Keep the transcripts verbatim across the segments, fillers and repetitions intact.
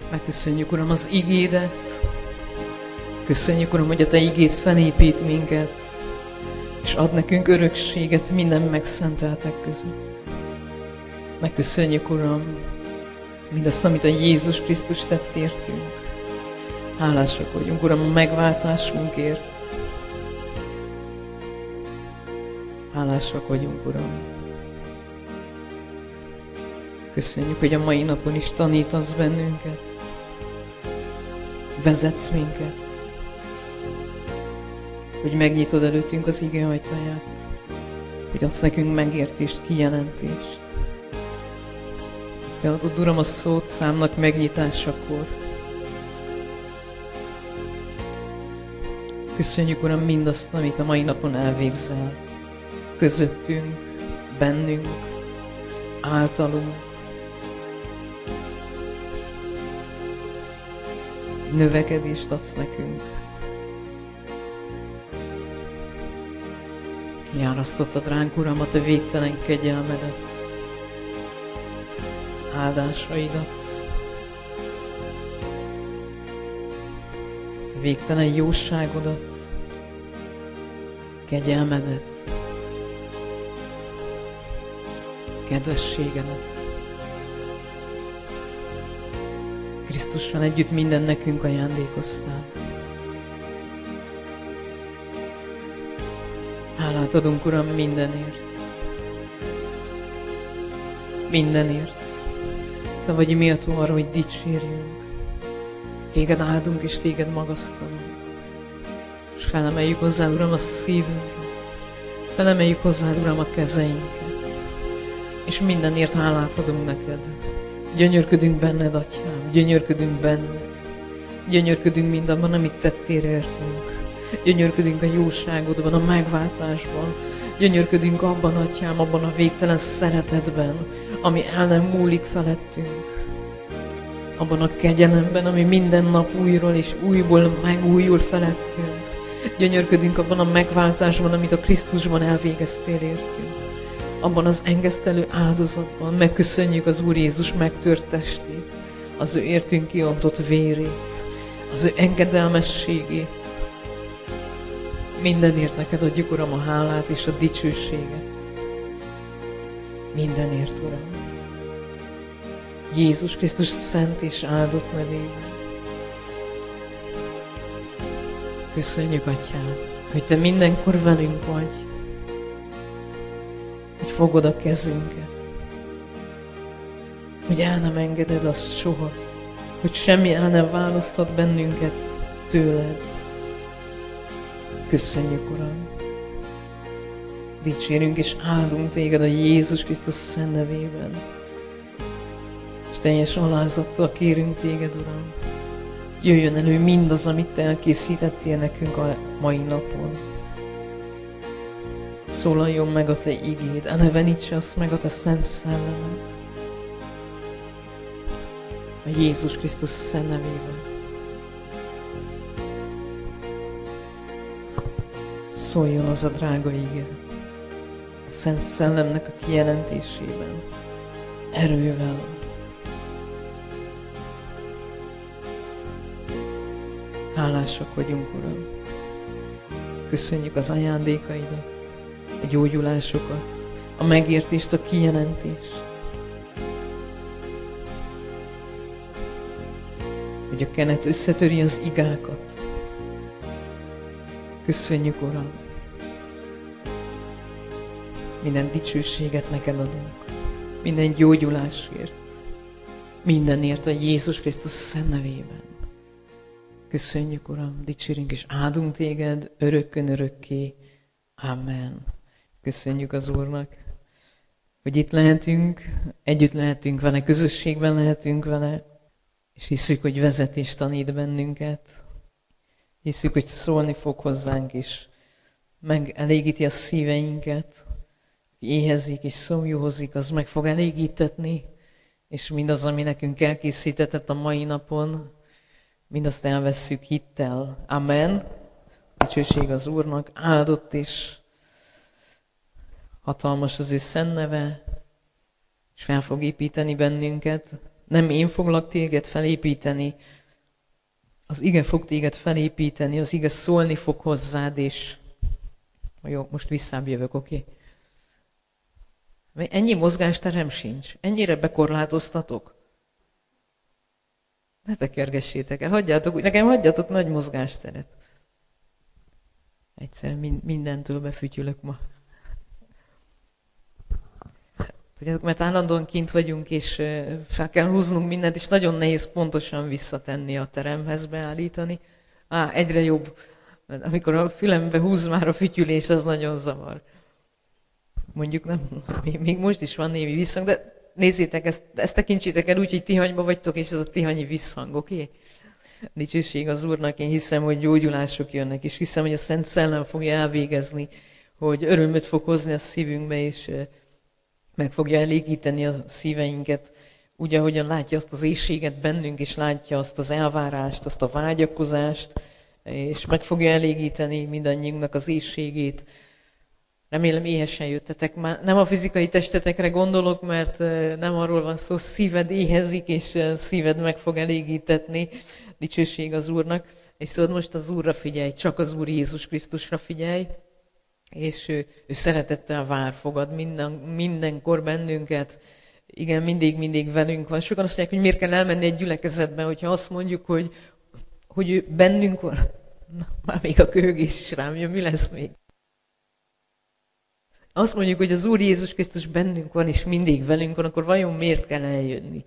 Megköszönjük, Uram, az igédet. Köszönjük, Uram, hogy a Te igéd felépít minket, és ad nekünk örökséget minden megszenteltek között. Megköszönjük, Uram, mindazt, amit a Jézus Krisztus tett értünk. Hálásak vagyunk, Uram, a megváltásunkért. Hálásak vagyunk, Uram. Köszönjük, hogy a mai napon is tanítasz bennünket. Vezetsz minket. Hogy megnyitod előttünk az ige ajtaját. Hogy adsz nekünk megértést, kijelentést. Te adod, Uram, a szót számnak megnyitásakor. Köszönjük, Uram, mindazt, amit a mai napon elvégzel. Közöttünk, bennünk, általunk. Növekedést adsz nekünk. Kiárasztottad ránk, Uram, a Te végtelen kegyelmedet, az áldásaidat, a Te végtelen jóságodat, kegyelmedet, kedvességedet. Krisztussal együtt minden nekünk ajándékoztál. Hálát adunk, Uram, mindenért. Mindenért. Te vagy méltó arra, hogy dicsérjünk. Téged áldunk és Téged magasztalunk. És felemeljük hozzád, Uram, a szívünket. Felemeljük hozzád, Uram, a kezeinket. És mindenért hálát adunk neked. Gyönyörködünk benned, Atyám, gyönyörködünk benned. Gyönyörködünk mindabban, amit tettél értünk. Gyönyörködünk a jóságodban, a megváltásban. Gyönyörködünk abban, Atyám, abban a végtelen szeretetben, ami el nem múlik felettünk. Abban a kegyelemben, ami minden nap újról és újból megújul felettünk. Gyönyörködünk abban a megváltásban, amit a Krisztusban elvégeztél értünk. Abban az engesztelő áldozatban megköszönjük az Úr Jézus megtört testét, az ő értünk kiontott vérét, az ő engedelmességét. Mindenért neked adjuk, Uram, a hálát és a dicsőséget. Mindenért, Uram. Jézus Krisztus szent és áldott nevében. Köszönjük, Atyám, hogy Te mindenkor velünk vagy. Hogy fogod a kezünket. Hogy el nem engeded azt soha. Hogy semmi el nem választhat bennünket tőled. Köszönjük, Uram. Dicsérünk és áldunk Téged a Jézus Krisztus szent nevében. És teljes alázattal kérünk Téged, Uram. Jöjjön elő mindaz, amit Te elkészítettél nekünk a mai napon. Szólaljon meg a Te igéd, elevenítse azt meg a Te szent szellemed. A Jézus Krisztus szent nevében. Szóljon az a drága ige, a Szent Szellemnek a kijelentésében, erővel. Hálásak vagyunk, Uram. Köszönjük az ajándékaidat, a gyógyulásokat, a megértést, a kijelentést. Hogy a kenet összetöri az igákat. Köszönjük, Uram! Minden dicsőséget neked adunk. Minden gyógyulásért. Mindenért a Jézus Krisztus szent nevében. Köszönjük, Uram! Dicsérünk és áldunk Téged örökkön örökké. Amen. Köszönjük az Úrnak, hogy itt lehetünk, együtt lehetünk vele, közösségben lehetünk vele, és hiszük, hogy vezetés tanít bennünket. Hiszük, hogy szólni fog hozzánk is, megelégíti a szíveinket, éhezik és szomjúhozik, az meg fog elégítetni, és mindaz, ami nekünk elkészítetett a mai napon, mindazt elvesszük hittel. Amen. Dicsőség az Úrnak, áldott és hatalmas az ő szent neve, és fel fog építeni bennünket, Nem én foglak téged felépíteni, az ige fog téged felépíteni, az ige szólni fog hozzád, és jó, most visszább jövök, oké? Okay? Ennyi mozgásterem sincs, ennyire bekorlátoztatok. Ne tekergessétek el, hagyjátok, nekem hagyjatok nagy mozgásteret. Egyszerűen mindentől befütyülök ma. Tudjátok, mert állandóan kint vagyunk, és fel kell húznunk mindent, és nagyon nehéz pontosan visszatenni a teremhez, beállítani. Á, egyre jobb. Amikor a fülembe húz már a fütyülés, az nagyon zavar. Mondjuk nem, még most is van némi visszhang, de nézzétek, ezt, ezt tekintsétek el úgy, hogy Tihanyba vagytok, és ez a tihanyi visszhang, oké? Okay? Dicsőség az Úrnak, én hiszem, hogy gyógyulások jönnek, és hiszem, hogy a Szent Szellem fogja elvégezni, hogy örömöt fog hozni a szívünkbe, és meg fogja elégíteni a szíveinket, úgy, ahogyan látja azt az éhséget bennünk, és látja azt az elvárást, azt a vágyakozást, és meg fogja elégíteni mindannyiunknak az éhségét. Remélem éhesen jöttetek már. Nem a fizikai testetekre gondolok, mert nem arról van szó, szíved éhezik, és szíved meg fog elégítetni. Dicsőség az Úrnak. És tudod, most az Úrra figyelj, csak az Úr Jézus Krisztusra figyelj, és ő, ő szeretettel vár, fogad minden, mindenkor bennünket. Igen, mindig-mindig velünk van. Sokan azt mondják, hogy miért kell elmenni egy gyülekezetbe, hogyha azt mondjuk, hogy, hogy ő bennünk van. Na, már még a köhögés is rám jön, mi lesz még? Azt mondjuk, hogy az Úr Jézus Krisztus bennünk van, és mindig velünk van, akkor vajon miért kell eljönni?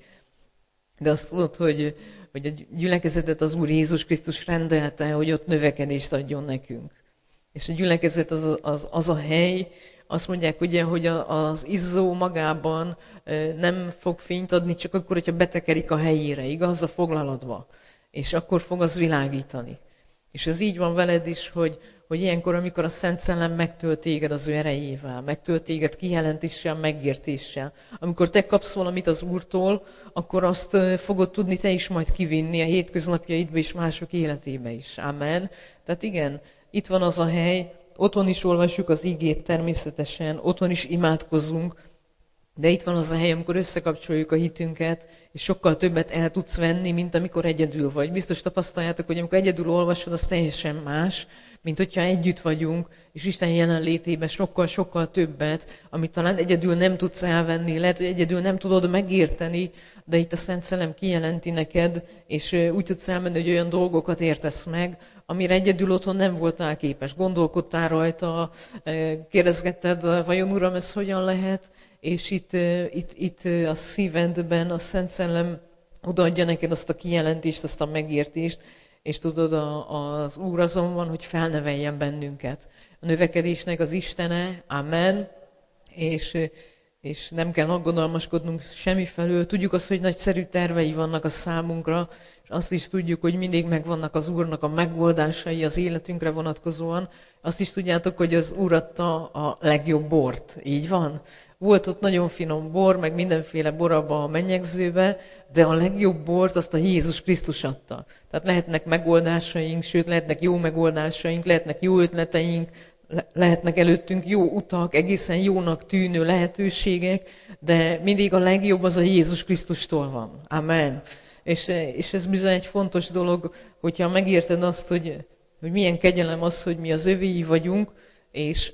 De azt tudod, hogy, hogy a gyülekezetet az Úr Jézus Krisztus rendelte, hogy ott növekedést adjon nekünk. És a gyülekezet az, az, az a hely, azt mondják ugye, hogy az izzó magában nem fog fényt adni, csak akkor, hogyha betekerik a helyére, igaz, a foglalatba. És akkor fog az világítani. És ez így van veled is, hogy, hogy ilyenkor, amikor a Szent Szellem megtölt téged az ő erejével, megtölt téged kijelentéssel, megértéssel. Amikor te kapsz valamit az Úrtól, akkor azt fogod tudni te is majd kivinni a hétköznapjaidba és mások életébe is. Amen. Tehát igen, itt van az a hely, otthon is olvassuk az igét természetesen, otthon is imádkozunk, de itt van az a hely, amikor összekapcsoljuk a hitünket, és sokkal többet el tudsz venni, mint amikor egyedül vagy. Biztos tapasztaljátok, hogy amikor egyedül olvasod, az teljesen más, mint hogyha együtt vagyunk, és Isten jelenlétében sokkal-sokkal többet, amit talán egyedül nem tudsz elvenni, lehet, hogy egyedül nem tudod megérteni, de itt a Szent Szellem kijelenti neked, és úgy tudsz elmenni, hogy olyan dolgokat értesz meg, amire egyedül otthon nem voltál képes. Gondolkodtál rajta, kérdezgetted, vajon Uram, ez hogyan lehet? És itt, itt, itt a szívedben a Szent Szellem odaadja neked azt a kijelentést, azt a megértést, és tudod, az Úr azon van, hogy felneveljen bennünket. A növekedésnek az Istene, amen, és, és nem kell aggodalmaskodnunk semmifelől. Tudjuk azt, hogy nagyszerű tervei vannak a számunkra, és azt is tudjuk, hogy mindig megvannak az Úrnak a megoldásai az életünkre vonatkozóan. Azt is tudjátok, hogy az Úr adta a legjobb bort. Így van? Volt ott nagyon finom bor, meg mindenféle bor abba a menyegzőbe, de a legjobb bort azt a Jézus Krisztus adta. Tehát lehetnek megoldásaink, sőt lehetnek jó megoldásaink, lehetnek jó ötleteink, lehetnek előttünk jó utak, egészen jónak tűnő lehetőségek, de mindig a legjobb az a Jézus Krisztustól van. Amen. És, és ez bizony egy fontos dolog, hogyha megérted azt, hogy, hogy milyen kegyelem az, hogy mi az övéi vagyunk, és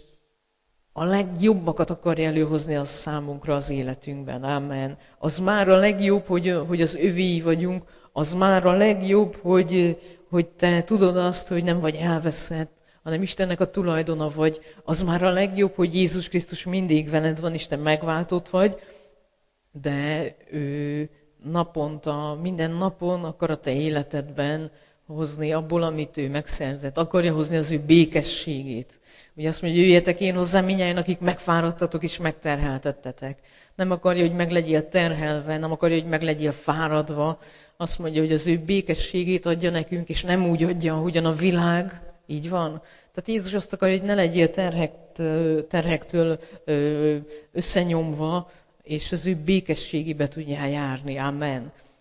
a legjobbakat akarja előhozni az számunkra az életünkben. Amen. Az már a legjobb, hogy, hogy az övéi vagyunk, az már a legjobb, hogy, hogy te tudod azt, hogy nem vagy elveszett, hanem Istennek a tulajdona vagy. Az már a legjobb, hogy Jézus Krisztus mindig veled van, és te megváltott vagy, de ő naponta, minden napon akar a te életedben hozni abból, amit ő megszerzett. Akarja hozni az ő békességét. Ugye azt mondja, jöjjetek én hozzám mindnyájan, akik megfáradtatok és megterheltettetek. Nem akarja, hogy meg legyél terhelve, nem akarja, hogy meg legyél fáradva. Azt mondja, hogy az ő békességét adja nekünk, és nem úgy adja, ahogyan a világ. Így van. Tehát Jézus azt akarja, hogy ne legyél terhekt, terhektől összenyomva, és az ő békességébe tudjál járni. Amen.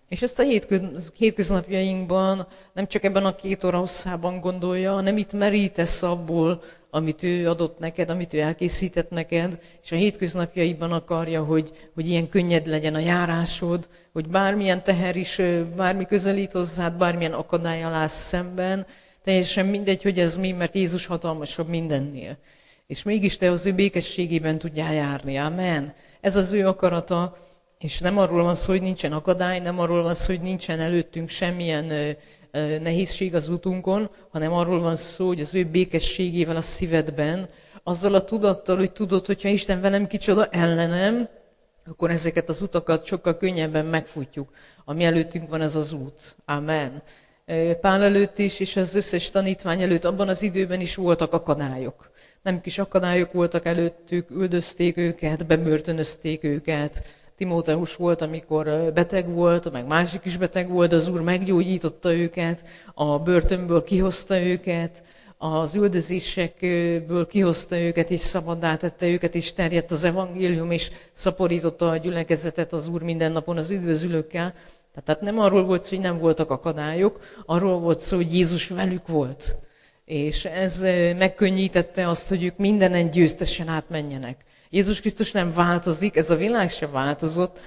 És ezt a hétköz, hétköznapjainkban nem csak ebben a két óra hosszában gondolja, hanem itt merítesz abból, amit ő adott neked, amit ő elkészített neked, és a hétköznapjaiban akarja, hogy, hogy ilyen könnyed legyen a járásod, hogy bármilyen teher is, bármi közelít hozzád, bármilyen akadály alá szemben, teljesen mindegy, hogy ez mi, mert Jézus hatalmasabb mindennél. És mégis te az ő békességében tudjál járni. Amen. Ez az ő akarata, és nem arról van szó, hogy nincsen akadály, nem arról van szó, hogy nincsen előttünk semmilyen ö, ö, nehézség az útunkon, hanem arról van szó, hogy az ő békességével a szívedben, azzal a tudattal, hogy tudod, hogyha Isten velem kicsoda ellenem, akkor ezeket az utakat sokkal könnyebben megfutjuk. Ami előttünk van, ez az út. Amen. Pál előtt is, és az összes tanítvány előtt abban az időben is voltak akadályok. Nem kis akadályok voltak előttük, üldözték őket, bebörtönözték őket. Timóteus volt, amikor beteg volt, meg másik is beteg volt, az Úr meggyógyította őket, a börtönből kihozta őket, az üldözésekből kihozta őket, és szabaddá tette őket, és terjedt az evangélium, és szaporította a gyülekezetet az Úr minden napon az üdvözülőkkel. Tehát nem arról volt szó, hogy nem voltak akadályok, arról volt szó, hogy Jézus velük volt. És ez megkönnyítette azt, hogy ők mindenen győztesen átmenjenek. Jézus Krisztus nem változik, ez a világ se változott,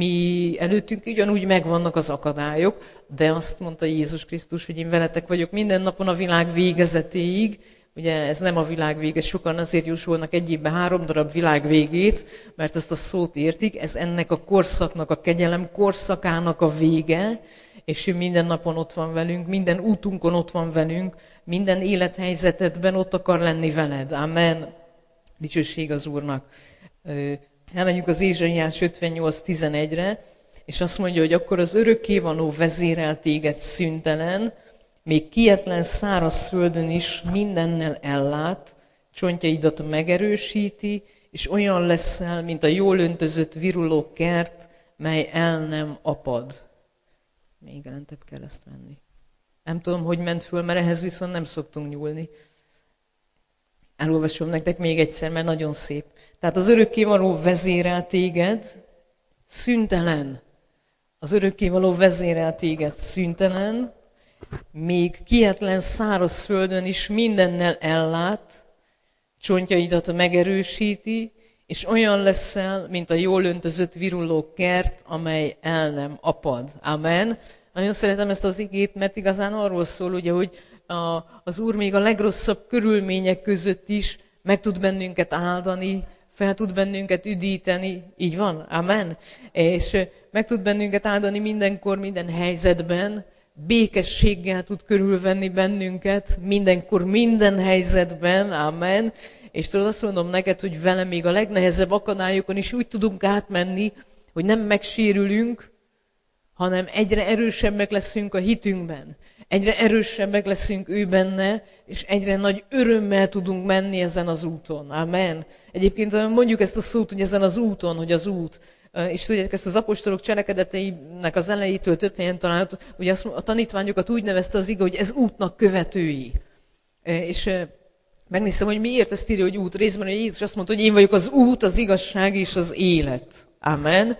mi előttünk ugyanúgy megvannak az akadályok, de azt mondta Jézus Krisztus, hogy én veletek vagyok minden napon a világ végezetéig. Ugye ez nem a világ vége, sokan azért jósolnak egy évben három darab világ végét, mert ezt a szót értik, ez ennek a korszaknak, a kegyelem korszakának a vége, és ő minden napon ott van velünk, minden útunkon ott van velünk, minden élethelyzetedben ott akar lenni veled. Amen. Dicsőség az Úrnak. Elmenjünk az Ézsaiás ötvennyolc tizenegyre, és azt mondja, hogy akkor az örökkévaló vezérel téged szüntelen, még kietlen száraz földön is mindennel ellát, csontjaidat megerősíti, és olyan leszel, mint a jól öntözött viruló kert, mely el nem apad. Még lentebb kell ezt venni. Nem tudom, hogy ment föl, mert ehhez viszont nem szoktunk nyúlni. Elolvasom nektek még egyszer, mert nagyon szép. Tehát az örökkévaló vezérel téged, szüntelen. Az örökkévaló vezérel téged, szüntelen, még kietlen száraz földön is mindennel ellát, csontjaidat megerősíti, és olyan leszel, mint a jól öntözött viruló kert, amely el nem apad. Amen. Nagyon szeretem ezt az igét, mert igazán arról szól, ugye, hogy a, az Úr még a legrosszabb körülmények között is meg tud bennünket áldani, fel tud bennünket üdíteni, így van, amen. És meg tud bennünket áldani mindenkor, minden helyzetben, békességgel tud körülvenni bennünket, mindenkor, minden helyzetben, amen. És tudod, azt mondom neked, hogy vele még a legnehezebb akadályokon is úgy tudunk átmenni, hogy nem megsérülünk, hanem egyre erősebbek leszünk a hitünkben. Egyre erősebbek leszünk ő benne, és egyre nagy örömmel tudunk menni ezen az úton. Amen. Egyébként mondjuk ezt a szót, hogy ezen az úton, hogy az út. És tudjátok, ezt az apostolok cselekedeteinek az elejétől több helyen található, ugye a tanítványokat úgy nevezte az ige, hogy ez útnak követői. És megnéztem, hogy miért ezt írja, hogy út részben, hogy Jézus azt mondta, hogy én vagyok az út, az igazság és az élet. Amen.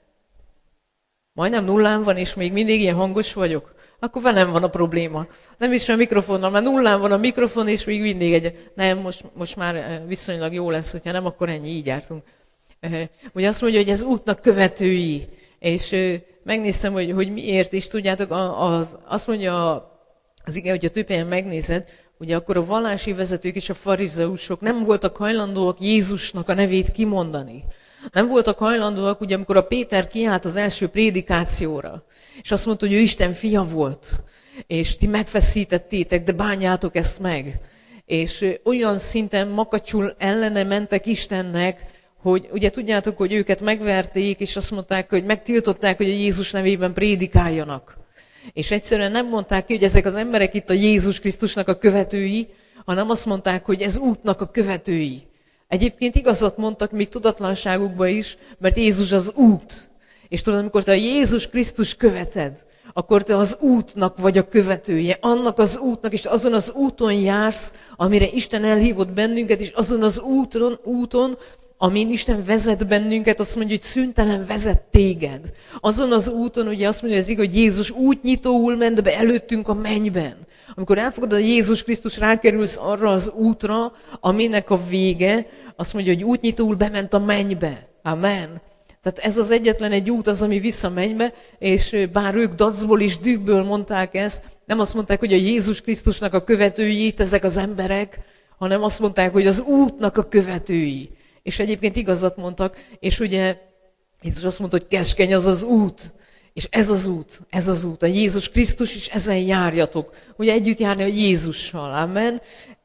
Majdnem nullán van, és még mindig ilyen hangos vagyok. Akkor velem van a probléma. Nem is a mikrofonnal, mert nullán van a mikrofon, és még mindig egy... Nem, most, most már viszonylag jó lesz, hogyha nem, akkor ennyi, így jártunk. Ugye azt mondja, hogy ez útnak követői. És megnéztem, hogy, hogy miért, és tudjátok, az, azt mondja az ige, hogyha több helyen megnézed, ugye akkor a vallási vezetők és a farizeusok nem voltak hajlandóak Jézusnak a nevét kimondani. Nem voltak hajlandóak, ugye amikor a Péter kiállt az első prédikációra, és azt mondta, hogy ő Isten fia volt, és ti megfeszítettétek, de bánjátok ezt meg. És olyan szinten makacsul ellene mentek Istennek, hogy ugye tudjátok, hogy őket megverték, és azt mondták, hogy megtiltották, hogy a Jézus nevében prédikáljanak. És egyszerűen nem mondták ki, hogy ezek az emberek itt a Jézus Krisztusnak a követői, hanem azt mondták, hogy ez útnak a követői. Egyébként igazat mondtak még tudatlanságukba is, mert Jézus az út. És tudod, amikor te a Jézus Krisztus követed, akkor te az útnak vagy a követője, annak az útnak, és azon az úton jársz, amire Isten elhívott bennünket, és azon az úton, úton amin Isten vezet bennünket, azt mondja, hogy szüntelen vezet téged. Azon az úton, ugye azt mondja az ige, hogy Jézus útnyitóul ment be előttünk a mennyben. Amikor elfogadod, hogy Jézus Krisztus, rákerülsz arra az útra, aminek a vége, azt mondja, hogy útnyitóul bement a mennybe. Amen. Tehát ez az egyetlen egy út az, ami vissza mennybe, és bár ők dacból és dühből mondták ezt, nem azt mondták, hogy a Jézus Krisztusnak a követői itt ezek az emberek, hanem azt mondták, hogy az útnak a követői. És egyébként igazat mondtak, és ugye Jézus azt mondta, hogy keskeny az az út. És ez az út, ez az út, a Jézus Krisztus, és ezen járjatok. Ugye együtt járni a Jézussal, amen.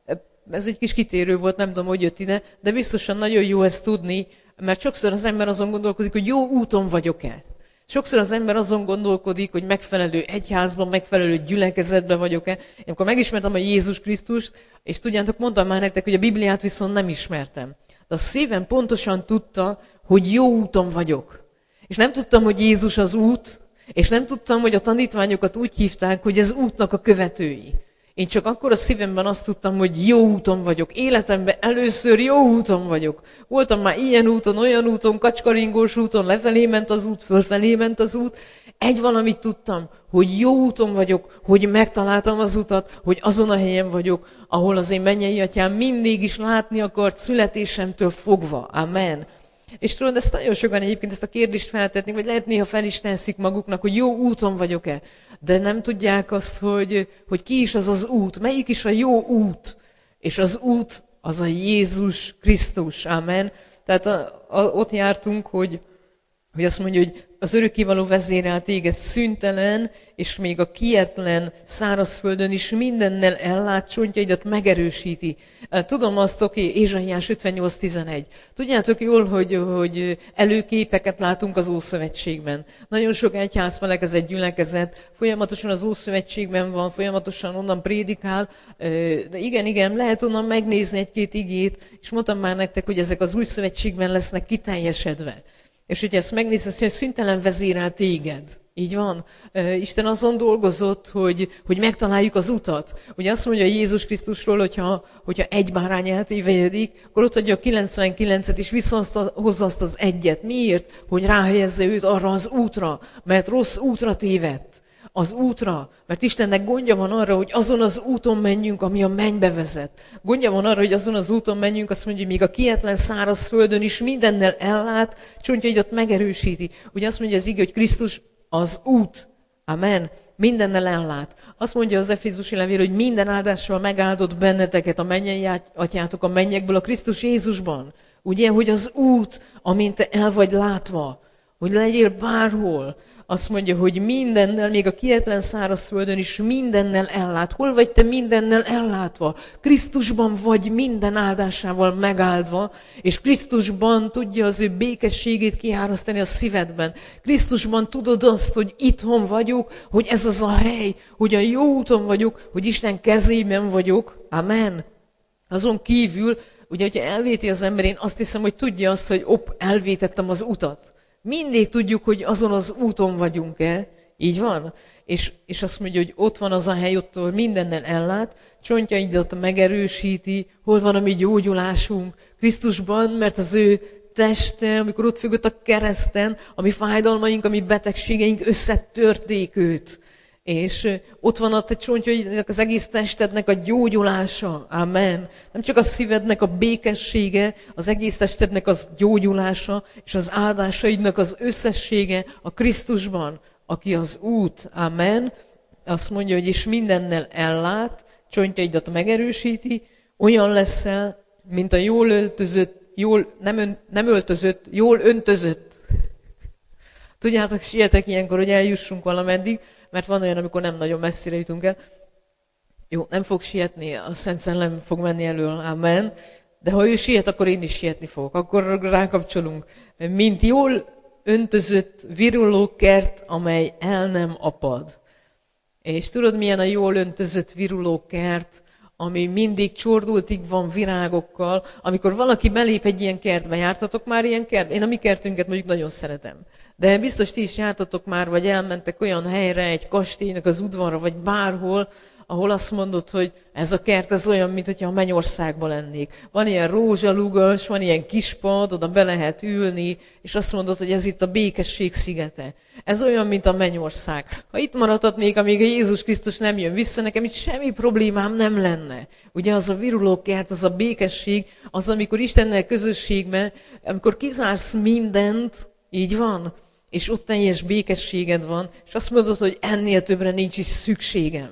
Ez egy kis kitérő volt, nem tudom, hogy jött ide, de biztosan nagyon jó ezt tudni, mert sokszor az ember azon gondolkodik, hogy jó úton vagyok-e. Sokszor az ember azon gondolkodik, hogy megfelelő egyházban, megfelelő gyülekezetben vagyok-e. Én akkor megismertem a Jézus Krisztust, és tudjátok, mondtam már nektek, hogy a Bibliát viszont nem ismertem. De a szívem pontosan tudta, hogy jó úton vagyok. És nem tudtam, hogy Jézus az út, és nem tudtam, hogy a tanítványokat úgy hívták, hogy ez útnak a követői. Én csak akkor a szívemben azt tudtam, hogy jó úton vagyok. Életemben először jó úton vagyok. Voltam már ilyen úton, olyan úton, kacskaringós úton, lefelé ment az út, fölfelé ment az út. Egy valamit tudtam, hogy jó úton vagyok, hogy megtaláltam az utat, hogy azon a helyen vagyok, ahol az én mennyei atyám mindig is látni akart születésemtől fogva. Amen. És tudod, ezt nagyon sokan egyébként ezt a kérdést feltetnék, vagy lehet néha fel is teszik maguknak, hogy jó úton vagyok-e, de nem tudják azt, hogy, hogy ki is az az út, melyik is a jó út. És az út az a Jézus Krisztus. Amen. Tehát a, a, ott jártunk, hogy, hogy azt mondja, hogy az örökkévaló vezérel téged szüntelen, és még a kietlen szárazföldön is mindennel ellát, csontjaidat megerősíti. Tudom azt, oké, okay, Ézsaiás ötvennyolc tizenegy. Tudjátok jól, hogy, hogy előképeket látunk az Ószövetségben. Nagyon sok egyház felekezett, gyülekezet, folyamatosan az Ószövetségben van, folyamatosan onnan prédikál, de igen, igen, lehet onnan megnézni egy-két igét, és mondtam már nektek, hogy ezek az Új Szövetségben lesznek kiteljesedve. És hogyha ezt megnézed, hogy szüntelen vezérel téged. Így van. Isten azon dolgozott, hogy, hogy megtaláljuk az utat. Ugye azt mondja Jézus Krisztusról, hogyha, hogyha egy bárány eltévejedik, akkor ott adja a kilencvenkilencet, és visszahozza azt az egyet. Miért? Hogy ráhelyezze őt arra az útra, mert rossz útra tévedt. Az útra, mert Istennek gondja van arra, hogy azon az úton menjünk, ami a mennybe vezet. Gondja van arra, hogy azon az úton menjünk, azt mondja, hogy még a kietlen száraz földön is mindennel ellát, csontjaidat megerősíti. Ugye azt mondja az ige, hogy Krisztus az út. Amen. Mindennel ellát. Azt mondja az Efézusi levél, hogy minden áldással megáldott benneteket a mennyei atyátok a mennyekből a Krisztus Jézusban. Ugye, hogy az út, amint te el vagy látva, hogy legyél bárhol. Azt mondja, hogy mindennel, még a kietlen szárazföldön is mindennel ellát. Hol vagy te mindennel ellátva? Krisztusban vagy minden áldásával megáldva, és Krisztusban tudja az ő békességét kiárasztani a szívedben. Krisztusban tudod azt, hogy itthon vagyok, hogy ez az a hely, hogy a jó úton vagyok, hogy Isten kezében vagyok. Amen. Azon kívül, ugye, hogyha elvéti az ember, én azt hiszem, hogy tudja azt, hogy opp, elvétettem az utat. Mindig tudjuk, hogy azon az úton vagyunk-e, így van? És, és azt mondja, hogy ott van az a hely, ott mindennel ellát, csontjaidat megerősíti, hol van a mi gyógyulásunk Krisztusban, mert az ő teste, amikor ott függött a kereszten, a mi fájdalmaink, a mi betegségeink összetörték őt. És ott van a te csontjaidnak, az egész testednek a gyógyulása. Amen. Nem csak a szívednek a békessége, az egész testednek az gyógyulása, és az áldásaidnak az összessége a Krisztusban, aki az út. Amen. Azt mondja, hogy is mindennel ellát, csontjaidat megerősíti, olyan leszel, mint a jól öltözött, jól, nem, ön, nem öltözött, jól öntözött. Tudjátok, sietek ilyenkor, hogy eljussunk valameddig, mert van olyan, amikor nem nagyon messzire jutunk el. Jó, nem fog sietni, a Szent Szellem fog menni elől, amen. De ha ő siet, akkor én is sietni fogok. Akkor rákapcsolunk. Mint jól öntözött, viruló kert, amely el nem apad. És tudod, milyen a jól öntözött, viruló kert, ami mindig csordultig van virágokkal. Amikor valaki belép egy ilyen kertbe, jártatok már ilyen kertbe? Én a mi kertünket mondjuk nagyon szeretem. De biztos ti is jártatok már, vagy elmentek olyan helyre, egy kastélynak az udvarra, vagy bárhol, ahol azt mondod, hogy ez a kert, ez olyan, mint hogyha a mennyországban lennék. Van ilyen rózsalugas, van ilyen kispad, oda be lehet ülni, és azt mondod, hogy ez itt a békesség szigete. Ez olyan, mint a mennyország. Ha itt maradhatnék, amíg a Jézus Krisztus nem jön vissza, nekem itt semmi problémám nem lenne. Ugye az a viruló kert, az a békesség, az, amikor Istennel közösségben, amikor kizársz mindent, így van, és ott teljes békességed van, és azt mondod, hogy ennél többre nincs is szükségem.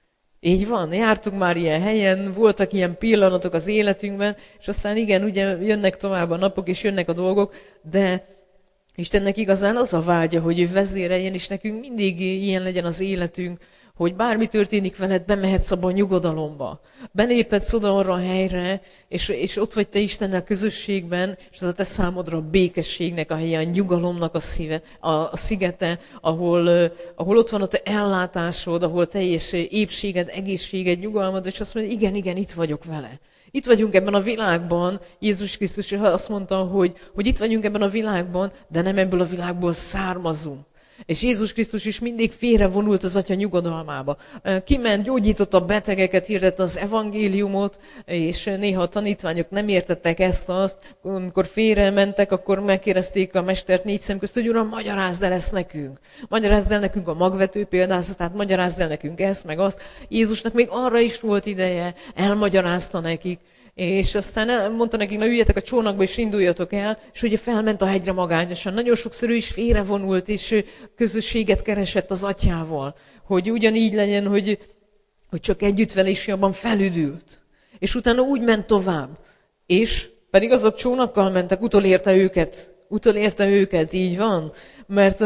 Így van, jártunk már ilyen helyen, voltak ilyen pillanatok az életünkben, és aztán igen, ugye jönnek tovább a napok, és jönnek a dolgok, de Istennek igazán az a vágya, hogy ő vezéreljen, és nekünk mindig ilyen legyen az életünk, hogy bármi történik veled, bemehetsz abba a nyugodalomba. Beléphetsz oda arra a helyre, és, és ott vagy te Istennel közösségben, és az a te számodra a békességnek a helye, a nyugalomnak a, szíve, a, a szigete, ahol, ahol ott van a te ellátásod, ahol teljes épséged, egészséged, nyugalmad, és azt mondod, igen, igen, itt vagyok vele. Itt vagyunk ebben a világban, Jézus Krisztus azt mondta, hogy, hogy itt vagyunk ebben a világban, de nem ebből a világból származunk. És Jézus Krisztus is mindig félrevonult az Atya nyugodalmába. Kiment, gyógyította a betegeket, hirdette az evangéliumot, és néha a tanítványok nem értettek ezt-azt. Amikor félrementek, akkor megkérdezték a mestert négy szem közt, hogy Uram, magyarázd el ezt nekünk. Magyarázd el nekünk a magvető példázatát, magyarázd el nekünk ezt, meg azt. Jézusnak még arra is volt ideje, elmagyarázta nekik. És aztán mondta nekik, na üljetek a csónakba, és induljatok el, és ugye felment a hegyre magányosan. Nagyon sokszor ő is félrevonult, és közösséget keresett az atyával, hogy ugyanígy legyen, hogy, hogy csak együtt vele is jobban felüdült. És utána úgy ment tovább. És pedig azok csónakkal mentek, utolérte őket. Utolérte őket, így van. Mert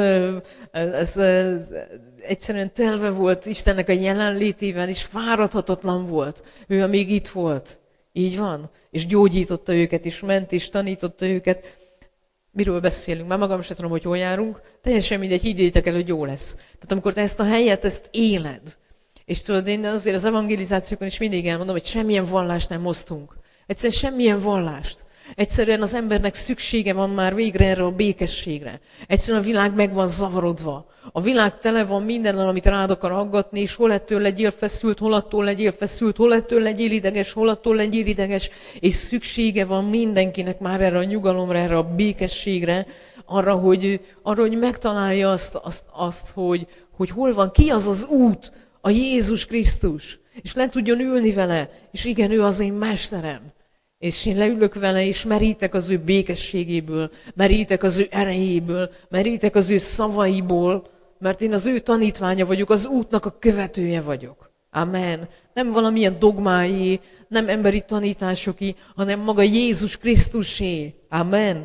ez, ez egyszerűen telve volt Istennek a jelenlétével, és fáradhatatlan volt. Ő amíg itt volt. Így van. És gyógyította őket, és ment, és tanította őket. Miről beszélünk? Már magam sem tudom, hogy hol járunk. Teljesen mindegy, higgyétek el, hogy jó lesz. Tehát amikor te ezt a helyet, ezt éled. És tudod, én azért az evangelizációkon is mindig elmondom, hogy semmilyen vallást nem hoztunk. Egyszerűen semmilyen vallást. Egyszerűen az embernek szüksége van már végre erre a békességre. Egyszerűen a világ meg van zavarodva. A világ tele van mindennel, amit rád akar aggatni, és hol ettől legyél feszült, hol attól legyél feszült, hol ettől legyél ideges, hol attól legyél ideges, és szüksége van mindenkinek már erre a nyugalomra, erre a békességre, arra, hogy, arra, hogy megtalálja azt, azt, azt hogy, hogy hol van, ki az az út, a Jézus Krisztus, és le tudjon ülni vele, és igen, ő az én mesterem. És én leülök vele, és merítek az ő békességéből, merítek az ő erejéből, merítek az ő szavaiból, mert én az ő tanítványa vagyok, az útnak a követője vagyok. Amen. Nem valamilyen dogmái, nem emberi tanításoké, hanem maga Jézus Krisztusé. Amen.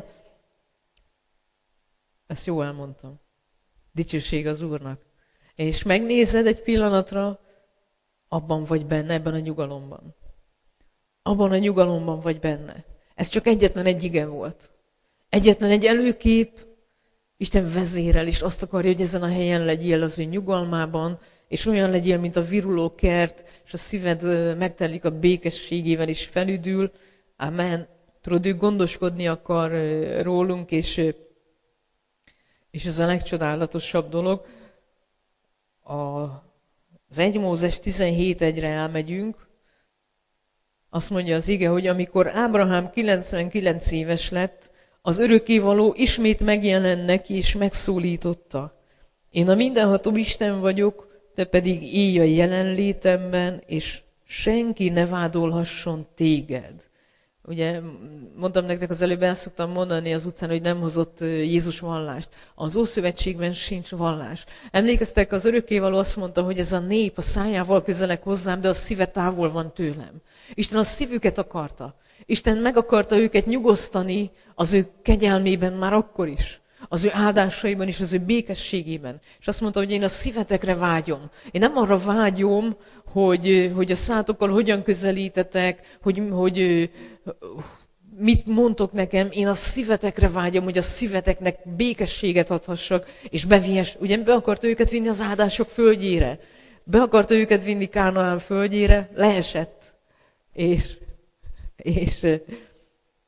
Ezt jól elmondtam. Dicsőség az Úrnak. És megnézed egy pillanatra, abban vagy benne, ebben a nyugalomban. Abban a nyugalomban vagy benne. Ez csak egyetlen egy ige volt. Egyetlen egy előkép, Isten vezérel, és azt akarja, hogy ezen a helyen legyél az ő nyugalmában, és olyan legyél, mint a viruló kert, és a szíved megtelik a békességével, és felüdül. Amen. Tudod, ő gondoskodni akar rólunk, és, és ez a legcsodálatosabb dolog. A, az egy Mózes tizenhét egyre elmegyünk. Azt mondja az ige, hogy amikor Ábrahám kilencvenkilenc éves lett, az örökkévaló ismét megjelent neki, és megszólította. Én a mindenható Isten vagyok, te pedig élj a jelenlétemben, és senki ne vádolhasson téged. Ugye mondtam nektek az előbb, el szoktam mondani az utcán, hogy nem hozott Jézus vallást. Az Ószövetségben sincs vallás. Emlékeztek, az örökkévaló azt mondta, hogy ez a nép a szájával közeleg hozzám, de a szíve távol van tőlem. Isten a szívüket akarta. Isten meg akarta őket nyugosztani az ő kegyelmében már akkor is. Az ő áldásaiban és az ő békességében. És azt mondta, hogy én a szívetekre vágyom. Én nem arra vágyom, hogy, hogy a szátokkal hogyan közelítetek, hogy, hogy mit mondtok nekem. Én a szívetekre vágyom, hogy a szíveteknek békességet adhassak, és bevihes. Ugye be akarta őket vinni az áldások földjére. Be akarta őket vinni Kánaán földjére, leesett. És, és,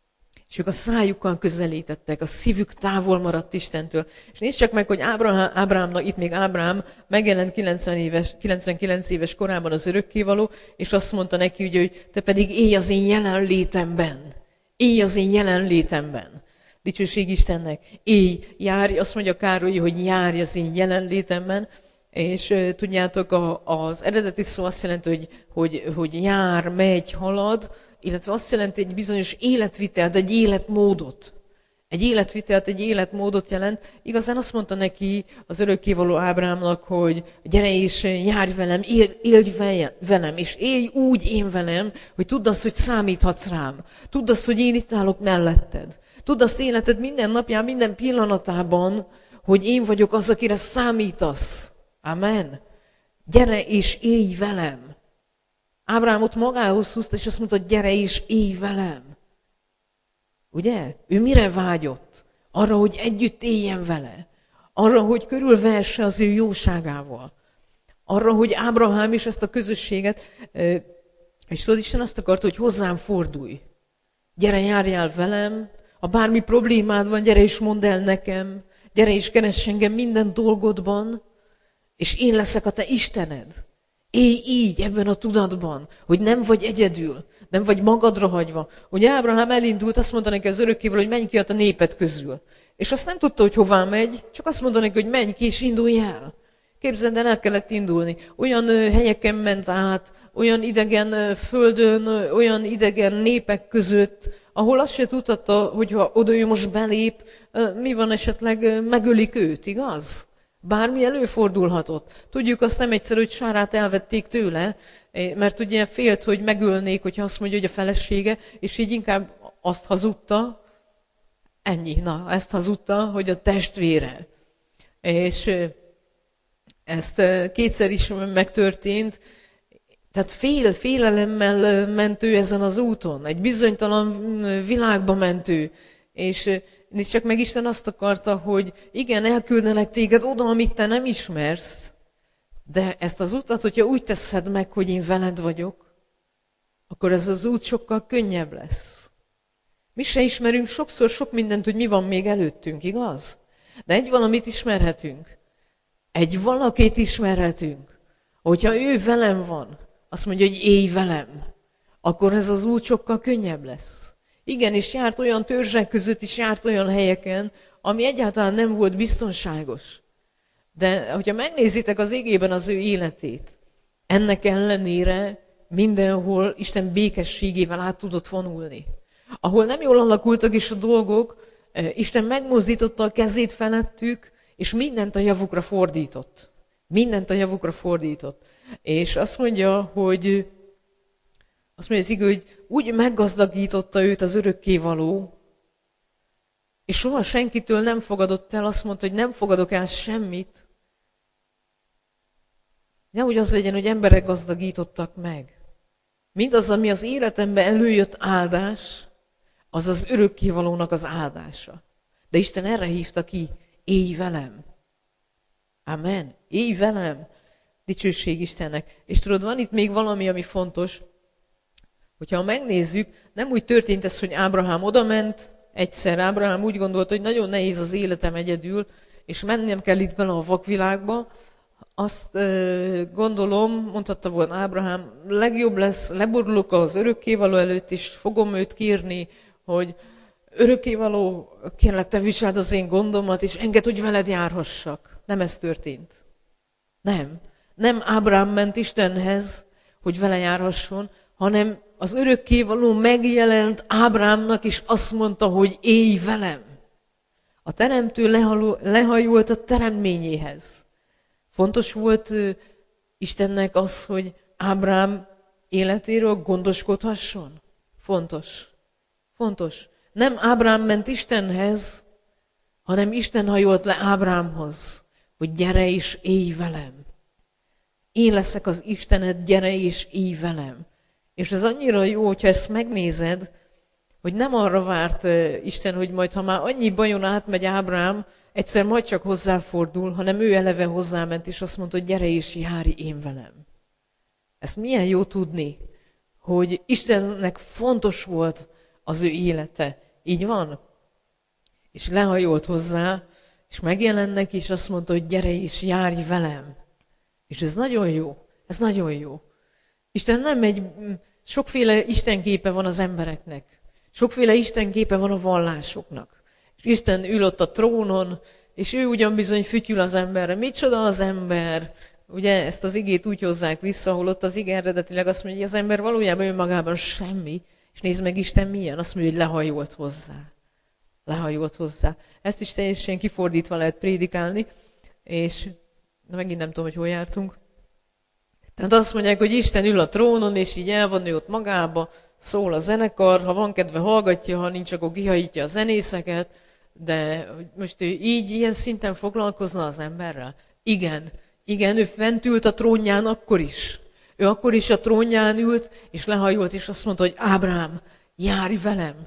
És ők a szájukkal közelítettek, a szívük távol maradt Istentől. És nézd csak meg, hogy Ábrahám, Ábrámnak, itt még Ábrám megjelent kilencven éves, kilencvenkilenc éves korában az örökkévaló, és azt mondta neki, ugye, hogy te pedig élj az én jelenlétemben. Élj az én jelenlétemben. Dicsőség Istennek. Élj, járj, azt mondja Károly, hogy járj az én jelenlétemben. És uh, tudjátok, a, az eredeti szó azt jelenti, hogy, hogy, hogy jár, megy, halad, illetve azt jelenti egy bizonyos életvitelt, egy életmódot. Egy életvitelt, egy életmódot jelent. Igazán azt mondta neki az örökkévaló Ábrámnak, hogy gyere és járj velem, élj, élj velem, és élj úgy én velem, hogy tudd azt, hogy számíthatsz rám. Tudd azt, hogy én itt állok melletted. Tudd azt életed minden napján, minden pillanatában, hogy én vagyok az, akire számítasz. Amen. Gyere és élj velem. Ábrámot magához húzta, és azt mondta, gyere és élj velem. Ugye? Ő mire vágyott? Arra, hogy együtt éljen vele. Arra, hogy körülvehesse az ő jóságával. Arra, hogy Ábrahám is ezt a közösséget, és tudod, Isten azt akarta, hogy hozzám fordulj. Gyere, járjál velem, ha bármi problémád van, gyere és mondd el nekem. Gyere és keress engem minden dolgodban, és én leszek a te Istened. Élj így ebben a tudatban, hogy nem vagy egyedül, nem vagy magadra hagyva. Ugye Ábrahám elindult, azt mondta neki az örökkévaló, hogy menj ki a néped közül. És azt nem tudta, hogy hová megy, csak azt mondta neki, hogy menj ki és indulj el. Képzeld el, el kellett indulni. Olyan helyeken ment át, olyan idegen földön, olyan idegen népek között, ahol azt se tudhatta, hogyha oda ő most belép, mi van, esetleg megölik őt, igaz? Bármi előfordulhatott. Tudjuk azt nem egyszerű, hogy Sárát elvették tőle, mert ugye félt, hogy megölnék, hogyha azt mondja, hogy a felesége, és így inkább azt hazudta, ennyi, na, ezt hazudta, hogy a testvére. És ezt kétszer is megtörtént, tehát fél, félelemmel ment ő ezen az úton, egy bizonytalan világba ment ő, és nézd csak meg, Isten azt akarta, hogy igen, elküldenek téged oda, amit te nem ismersz, de ezt az utat, hogyha úgy teszed meg, hogy én veled vagyok, akkor ez az út sokkal könnyebb lesz. Mi se ismerünk sokszor sok mindent, hogy mi van még előttünk, igaz? De egy valamit ismerhetünk. Egy valakit ismerhetünk. Hogyha ő velem van, azt mondja, hogy élj velem, akkor ez az út sokkal könnyebb lesz. Igen, és járt olyan törzsek között is, járt olyan helyeken, ami egyáltalán nem volt biztonságos. De hogyha megnézitek az égében az ő életét, ennek ellenére mindenhol Isten békességével át tudott vonulni. Ahol nem jól alakultak is a dolgok, Isten megmozdította a kezét felettük, és mindent a javukra fordított. Mindent a javukra fordított. És azt mondja, hogy azt mondja az igaz, hogy úgy meggazdagította őt az örökkévaló, és soha senkitől nem fogadott el, azt mondta, hogy nem fogadok el semmit. Nehogy az legyen, hogy emberek gazdagítottak meg. Mindaz, ami az életemben előjött áldás, az az örökkévalónak az áldása. De Isten erre hívta ki, élj velem. Amen. Élj velem. Dicsőség Istennek. És tudod, van itt még valami, ami fontos, hogyha megnézzük, nem úgy történt ez, hogy Ábrahám odament, egyszer Ábrahám úgy gondolta, hogy nagyon nehéz az életem egyedül, és mennem kell itt bele a vakvilágba. Azt euh, gondolom, mondhatta volna Ábrahám, legjobb lesz, leborulok az örökkévaló előtt, és fogom őt kérni, hogy örökkévaló, kérlek, te viseld az én gondomat, és engedd, hogy veled járhassak. Nem ez történt. Nem. Nem Ábrahám ment Istenhez, hogy vele járhasson, hanem az örökkévaló megjelent Ábrámnak, és azt mondta, hogy élj velem. A teremtő lehajolt a teremményéhez. Fontos volt Istennek az, hogy Ábrám életéről gondoskodhasson? Fontos. Fontos. Nem Ábrám ment Istenhez, hanem Isten hajolt le Ábrámhoz, hogy gyere és élj velem. Én leszek az Istened, gyere és élj velem. És ez annyira jó, hogyha ezt megnézed, hogy nem arra várt Isten, hogy majd, ha már annyi bajon átmegy Ábrám, egyszer majd csak hozzáfordul, hanem ő eleve hozzáment, és azt mondta, hogy gyere és járj én velem. Ezt milyen jó tudni, hogy Istennek fontos volt az ő élete, Így van? És lehajolt hozzá, és megjelennek, és azt mondta, hogy gyere és járj velem. És ez nagyon jó. Ez nagyon jó. Isten nem egy... Sokféle istenképe van az embereknek. Sokféle istenképe van a vallásoknak. És Isten ül ott a trónon, és ő ugyan bizony fütyül az emberre. Micsoda az ember? Ugye ezt az igét úgy hozzák vissza, ahol ott az ige eredetileg azt mondja, hogy az ember valójában önmagában semmi. És nézd meg Isten milyen, azt mondja, hogy lehajolt hozzá. Lehajolt hozzá. Ezt is teljesen kifordítva lehet prédikálni, és na megint nem tudom, hogy hol jártunk. Tehát azt mondják, hogy Isten ül a trónon, és így el van ő ott magába, szól a zenekar, ha van kedve hallgatja, ha nincs, akkor kihajítja a zenészeket, de most ő így ilyen szinten foglalkozna az emberrel? Igen, igen, ő fent ült a trónján akkor is. Ő akkor is a trónján ült, és lehajolt, és azt mondta, hogy Ábrám, járj velem.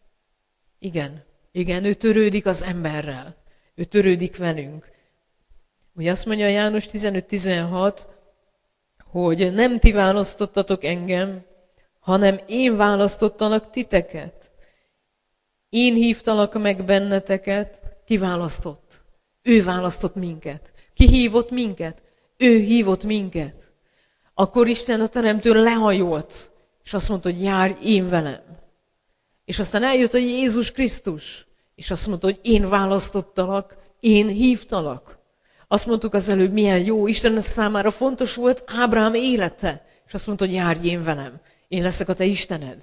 Igen, igen, ő törődik az emberrel. Ő törődik velünk. Ugye azt mondja János tizenöt tizenhat, hogy nem ti választottatok engem, hanem én választottalak titeket. Én hívtalak meg benneteket, ki választott? Ő választott minket. Ki hívott minket? Ő hívott minket. Akkor Isten a teremtő lehajolt, és azt mondta, hogy járj én velem. És aztán eljött a Jézus Krisztus, és azt mondta, hogy én választottalak, én hívtalak. Azt mondtuk az előbb, milyen jó, Isten számára fontos volt Ábrám élete. És azt mondta, hogy járj én velem, én leszek a te Istened.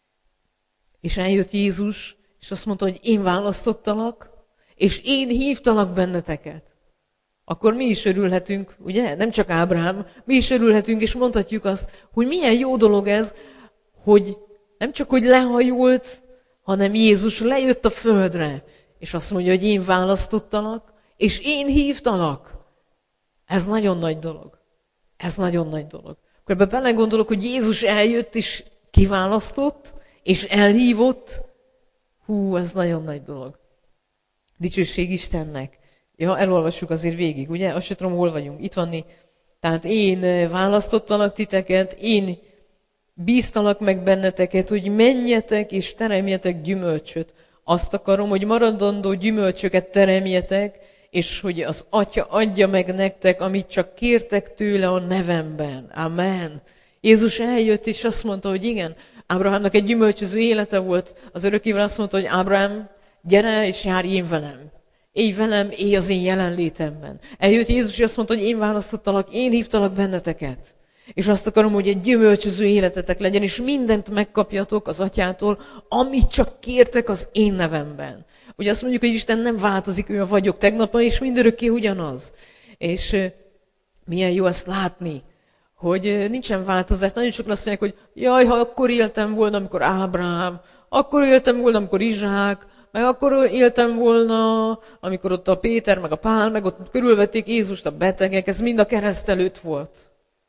És eljött Jézus, és azt mondta, hogy én választottalak, és én hívtalak benneteket. Akkor mi is örülhetünk, ugye? Nem csak Ábrám, mi is örülhetünk, és mondhatjuk azt, hogy milyen jó dolog ez, hogy nem csak, hogy lehajolt, hanem Jézus lejött a földre, és azt mondja, hogy én választottalak, és én hívtalak. Ez nagyon nagy dolog. Ez nagyon nagy dolog. Akkor ebben belegondolok, hogy Jézus eljött, és kiválasztott, és elhívott. Hú, ez nagyon nagy dolog. Dicsőség Istennek. Ja, elolvassuk azért végig, ugye? Azt sem tudom, hol vagyunk. Itt van mi. Tehát én választottalak titeket, én bíztalak meg benneteket, hogy menjetek és teremjetek gyümölcsöt. Azt akarom, hogy maradandó gyümölcsöket teremjetek, és hogy az Atya adja meg nektek, amit csak kértek tőle a nevemben. Amen. Jézus eljött, és azt mondta, hogy igen, Ábrahámnak egy gyümölcsöző élete volt. Az örökével azt mondta, hogy Ábrahám, gyere és járj én velem. Élj velem, élj az én jelenlétemben. Eljött Jézus, és azt mondta, hogy én választottalak, én hívtalak benneteket. És azt akarom, hogy egy gyümölcsöző életetek legyen, és mindent megkapjatok az Atyától, amit csak kértek az én nevemben. Ugye azt mondjuk, hogy Isten nem változik, ő a vagyok tegnap, és mindörökké ugyanaz. És milyen jó ezt látni, hogy nincsen változás. Nagyon sokan azt mondják, hogy jaj, ha akkor éltem volna, amikor Ábrám, akkor éltem volna, amikor Izsák, meg akkor éltem volna, amikor ott a Péter, meg a Pál, meg ott körülvették Jézust a betegek, ez mind a kereszt előtt volt.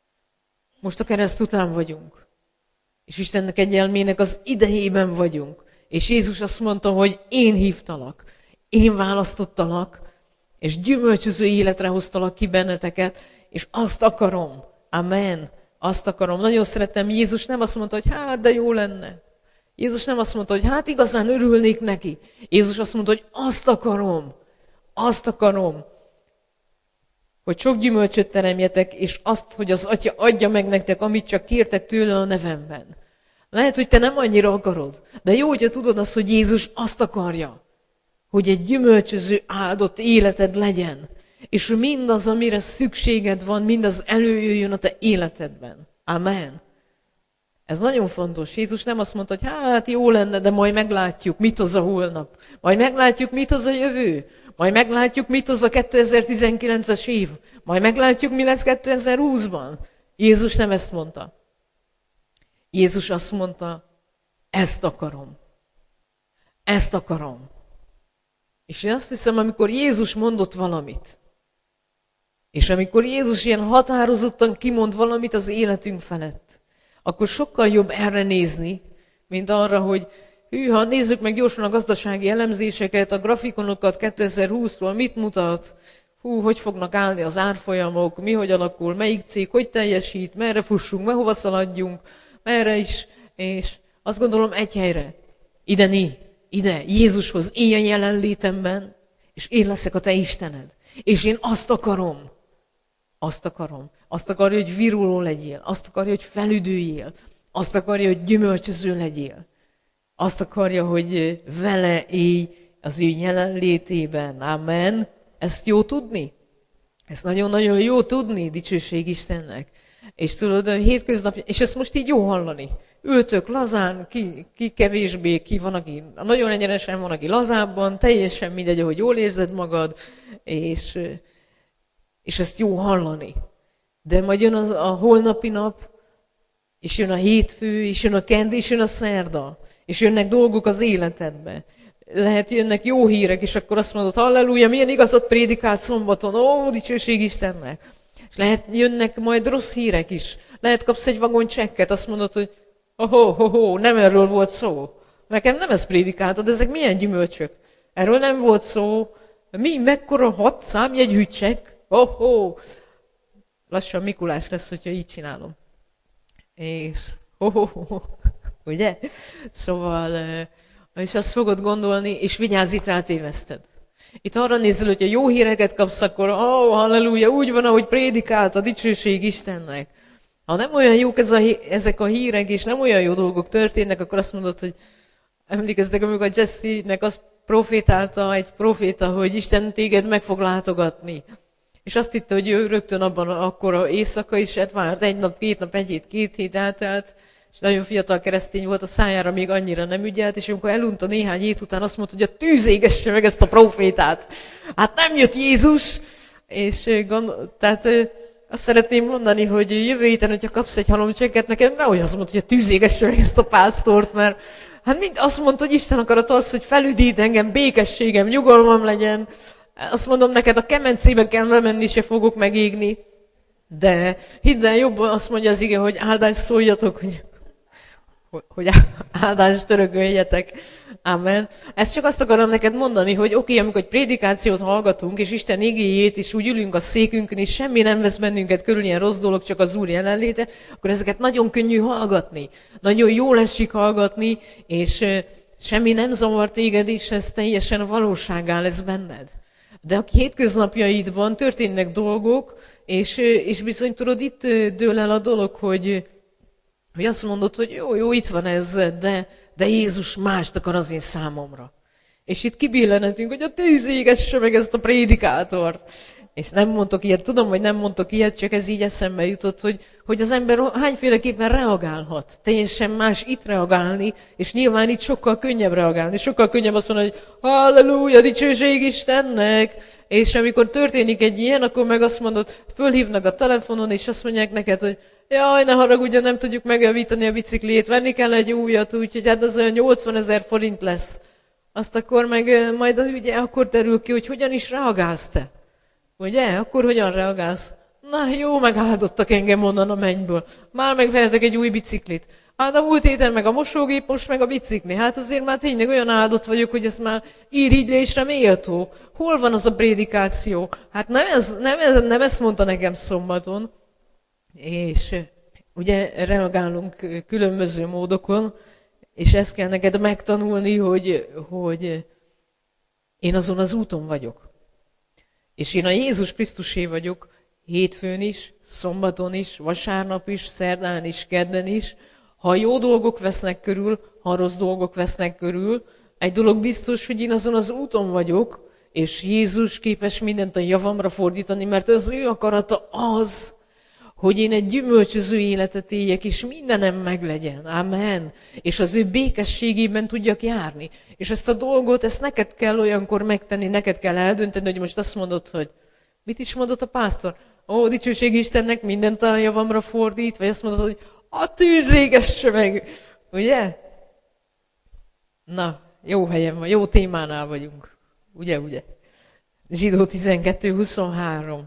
Most a kereszt után vagyunk. És Istennek egy elmének az idejében vagyunk. És Jézus azt mondta, hogy én hívtalak, én választottalak, és gyümölcsöző életre hoztalak ki benneteket, és azt akarom. Amen. Azt akarom. Nagyon szeretem, Jézus nem azt mondta, hogy hát, de jó lenne. Jézus nem azt mondta, hogy hát igazán örülnék neki. Jézus azt mondta, hogy azt akarom. Azt akarom, hogy sok gyümölcsöt teremjetek, és azt, hogy az Atya adja meg nektek, amit csak kértek tőle a nevemben. Lehet, hogy te nem annyira akarod, de jó, hogyha tudod azt, hogy Jézus azt akarja, hogy egy gyümölcsöző áldott életed legyen, és mindaz, amire szükséged van, mindaz előjöjjön a te életedben. Amen. Ez nagyon fontos. Jézus nem azt mondta, hogy hát jó lenne, de majd meglátjuk, mit hoz a holnap. Majd meglátjuk, mit hoz a jövő. Majd meglátjuk, mit hoz a kétezer-tizenkilences év. Majd meglátjuk, mi lesz kétezer-húszban. Jézus nem ezt mondta. Jézus azt mondta, ezt akarom. Ezt akarom. És én azt hiszem, amikor Jézus mondott valamit, és amikor Jézus ilyen határozottan kimond valamit az életünk felett, akkor sokkal jobb erre nézni, mint arra, hogy hűha, nézzük meg gyorsan a gazdasági elemzéseket, a grafikonokat kétezer-húszról, mit mutat, hú, hogy fognak állni az árfolyamok, mi hogy alakul, melyik cég, hogy teljesít, merre fussunk, hova szaladjunk, merre is, és azt gondolom egy helyre, ide né, ide, Jézushoz, én jelenlétemben, és én leszek a te Istened. És én azt akarom, azt akarom, azt akarja, hogy viruló legyél, azt akarja, hogy felüdüljél, azt akarja, hogy gyümölcsöző legyél. Azt akarja, hogy vele élj az ő jelenlétében. Amen. Ezt jó tudni? Ezt nagyon-nagyon jó tudni, dicsőség Istennek. És tudod, a hétköznap, és ezt most így jó hallani. Ültök lazán, ki, ki kevésbé, ki van, aki nagyon egyenesen, van, aki lazábban, teljesen mindegy, ahogy jól érzed magad, és, és ezt jó hallani. De majd jön az, a holnapi nap, és jön a hétfő, és jön a kend, és jön a szerda, és jönnek dolgok az életedbe. Lehet jönnek jó hírek, és akkor azt mondod, halleluja, milyen igazat prédikált szombaton, ó, dicsőség Istennek. És lehet jönnek majd rossz hírek is. Lehet kapsz egy vagon csekket, azt mondod, hogy oh, oh, oh, oh, nem erről volt szó. Nekem nem ezt prédikáltad, ezek milyen gyümölcsök. Erről nem volt szó. Mi, mekkora hat számjegyű csekk? Oh, oh. Lassan Mikulás lesz, hogyha így csinálom. És oh, oh, oh. Ugye? Szóval, és azt fogod gondolni, és vigyázz, itt eltéveszted. Itt arra nézel, hogyha jó híreket kapsz, akkor ó, oh, halleluja, úgy van, ahogy prédikált, a dicsőség Istennek. Ha nem olyan jók ez a, ezek a hírek, és nem olyan jó dolgok történnek, akkor azt mondod, hogy emlékeztek, amikor Jesse-nek azt profétálta egy proféta, hogy Isten téged meg fog látogatni. És azt hitte, hogy ő rögtön abban akkor éjszaka is várt, egy nap, két nap, egy hét, két hét eltelt, és nagyon fiatal keresztény volt, a szájára még annyira nem ügyelt, és amikor elunta néhány hét után, azt mondta, hogy a tűz égesse meg ezt a profétát. Hát nem jött Jézus, és gondol, tehát azt szeretném mondani, hogy jövő héten, hogyha kapsz egy halomcsekket, nekem nehogy azt mondta, hogy a tűz égesse meg ezt a pásztort, mert hát mind azt mondta, hogy Isten akarat az, hogy felüdít engem, békességem, nyugalmam legyen. Azt mondom neked, a kemencébe kell menni, se fogok megégni. De hidd el, jobban azt mondja az ige, hogy áldást szóljatok, hogy hogy áldást örököljetek. Amen. Ezt csak azt akarom neked mondani, hogy oké, okay, amikor egy prédikációt hallgatunk, és Isten igéjét, és úgy ülünk a székünkön, és semmi nem vesz bennünket körül ilyen rossz dolog, csak az Úr jelenléte, akkor ezeket nagyon könnyű hallgatni. Nagyon jól esik hallgatni, és semmi nem zavar téged, és ez teljesen valósággá lesz benned. De a hétköznapjaidban történnek dolgok, és, és bizony tudod, itt dől el a dolog, hogy hogy azt mondod, hogy jó, jó, itt van ez, de, de Jézus mást akar az én számomra. És itt kibillenhetünk, hogy a tűz égesse meg ezt a prédikátort. És nem mondtok ilyet, tudom, hogy nem mondtok ilyet, csak ez így eszembe jutott, hogy, hogy az ember hányféleképpen reagálhat. Teljesen más itt reagálni, és nyilván itt sokkal könnyebb reagálni. Sokkal könnyebb azt mondani, hogy halleluja, dicsőség Istennek. És amikor történik egy ilyen, akkor meg azt mondod, fölhívnak a telefonon, és azt mondják neked, hogy jaj, ne haragudjon, nem tudjuk megjavítani a biciklét, venni kell egy újat, úgyhogy hát az olyan nyolcvanezer forint lesz. Azt akkor meg majd ugye akkor derül ki, hogy hogyan is reagálsz te. Ugye? Akkor hogyan reagálsz? Na jó, megáldottak engem onnan a mennyből. Már megvehetek egy új biciklit. Hát a múlt héten meg a mosógép, most meg a bicikli. Hát azért már tényleg olyan áldott vagyok, hogy ez már irigylésre méltó. Hol van az a prédikáció? Hát nem, ez, nem, ez, nem ezt mondta nekem szombaton. És ugye reagálunk különböző módokon, és ezt kell neked megtanulni, hogy, hogy én azon az úton vagyok. És én a Jézus Krisztusé vagyok, hétfőn is, szombaton is, vasárnap is, szerdán is, kedden is. Ha jó dolgok vesznek körül, ha rossz dolgok vesznek körül, egy dolog biztos, hogy én azon az úton vagyok, és Jézus képes mindent a javamra fordítani, mert az ő akarata az, hogy én egy gyümölcsöző életet éljek, és mindenem meglegyen. Amen. És az ő békességében tudjak járni. És ezt a dolgot, ezt neked kell olyankor megtenni, neked kell eldönteni, hogy most azt mondod, hogy mit is mondott a pásztor? Ó, dicsőség Istennek, mindent a javamra fordít, vagy azt mondod, hogy a tűz égesse meg. Ugye? Na, jó helyen van, jó témánál vagyunk. Ugye, ugye? Zsidó tizenkettő huszonhárom.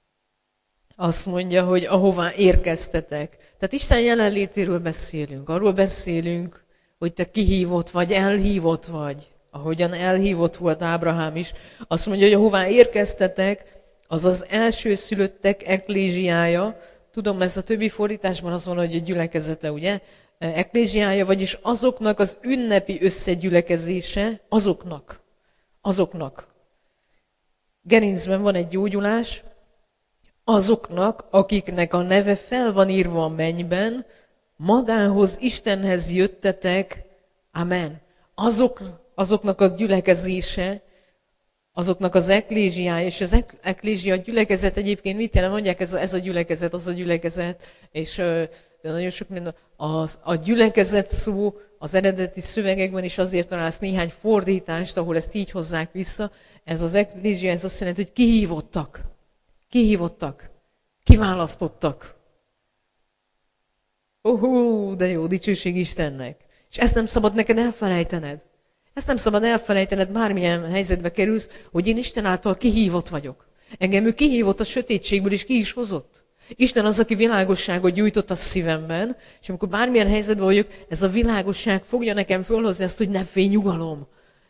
Azt mondja, hogy ahová érkeztetek. Tehát Isten jelenlétéről beszélünk. Arról beszélünk, hogy te kihívott vagy, elhívott vagy. Ahogyan elhívott volt Ábrahám is. Azt mondja, hogy ahová érkeztetek, az az elsőszülöttek eklézsiája. Tudom, ez a többi fordításban az van, hogy a gyülekezete, ugye? eklésiája, vagyis azoknak az ünnepi összegyülekezése, azoknak, azoknak. Gerincben van egy gyógyulás, azoknak, akiknek a neve fel van írva a mennyben, magához, Istenhez jöttetek, amen. Azok, azoknak a gyülekezése, azoknak az eklésiája, és az eklésia gyülekezet egyébként mit jelent? Mondják, ez a, ez a gyülekezet, az a gyülekezet, és uh, nagyon sok minden, az, a gyülekezet szó az eredeti szövegekben is azért találsz néhány fordítást, ahol ezt így hozzák vissza. Ez az eklésia, ez azt jelenti, hogy kihívottak, kihívottak, kiválasztottak. Ohó, de jó, dicsőség Istennek. És ezt nem szabad neked elfelejtened. Ezt nem szabad elfelejtened, bármilyen helyzetbe kerülsz, hogy én Isten által kihívott vagyok. Engem ő kihívott a sötétségből, és ki is hozott. Isten az, aki világosságot gyújtott a szívemben, és amikor bármilyen helyzetben vagyok, ez a világosság fogja nekem fölhozni azt, hogy ne félj, nyugalom.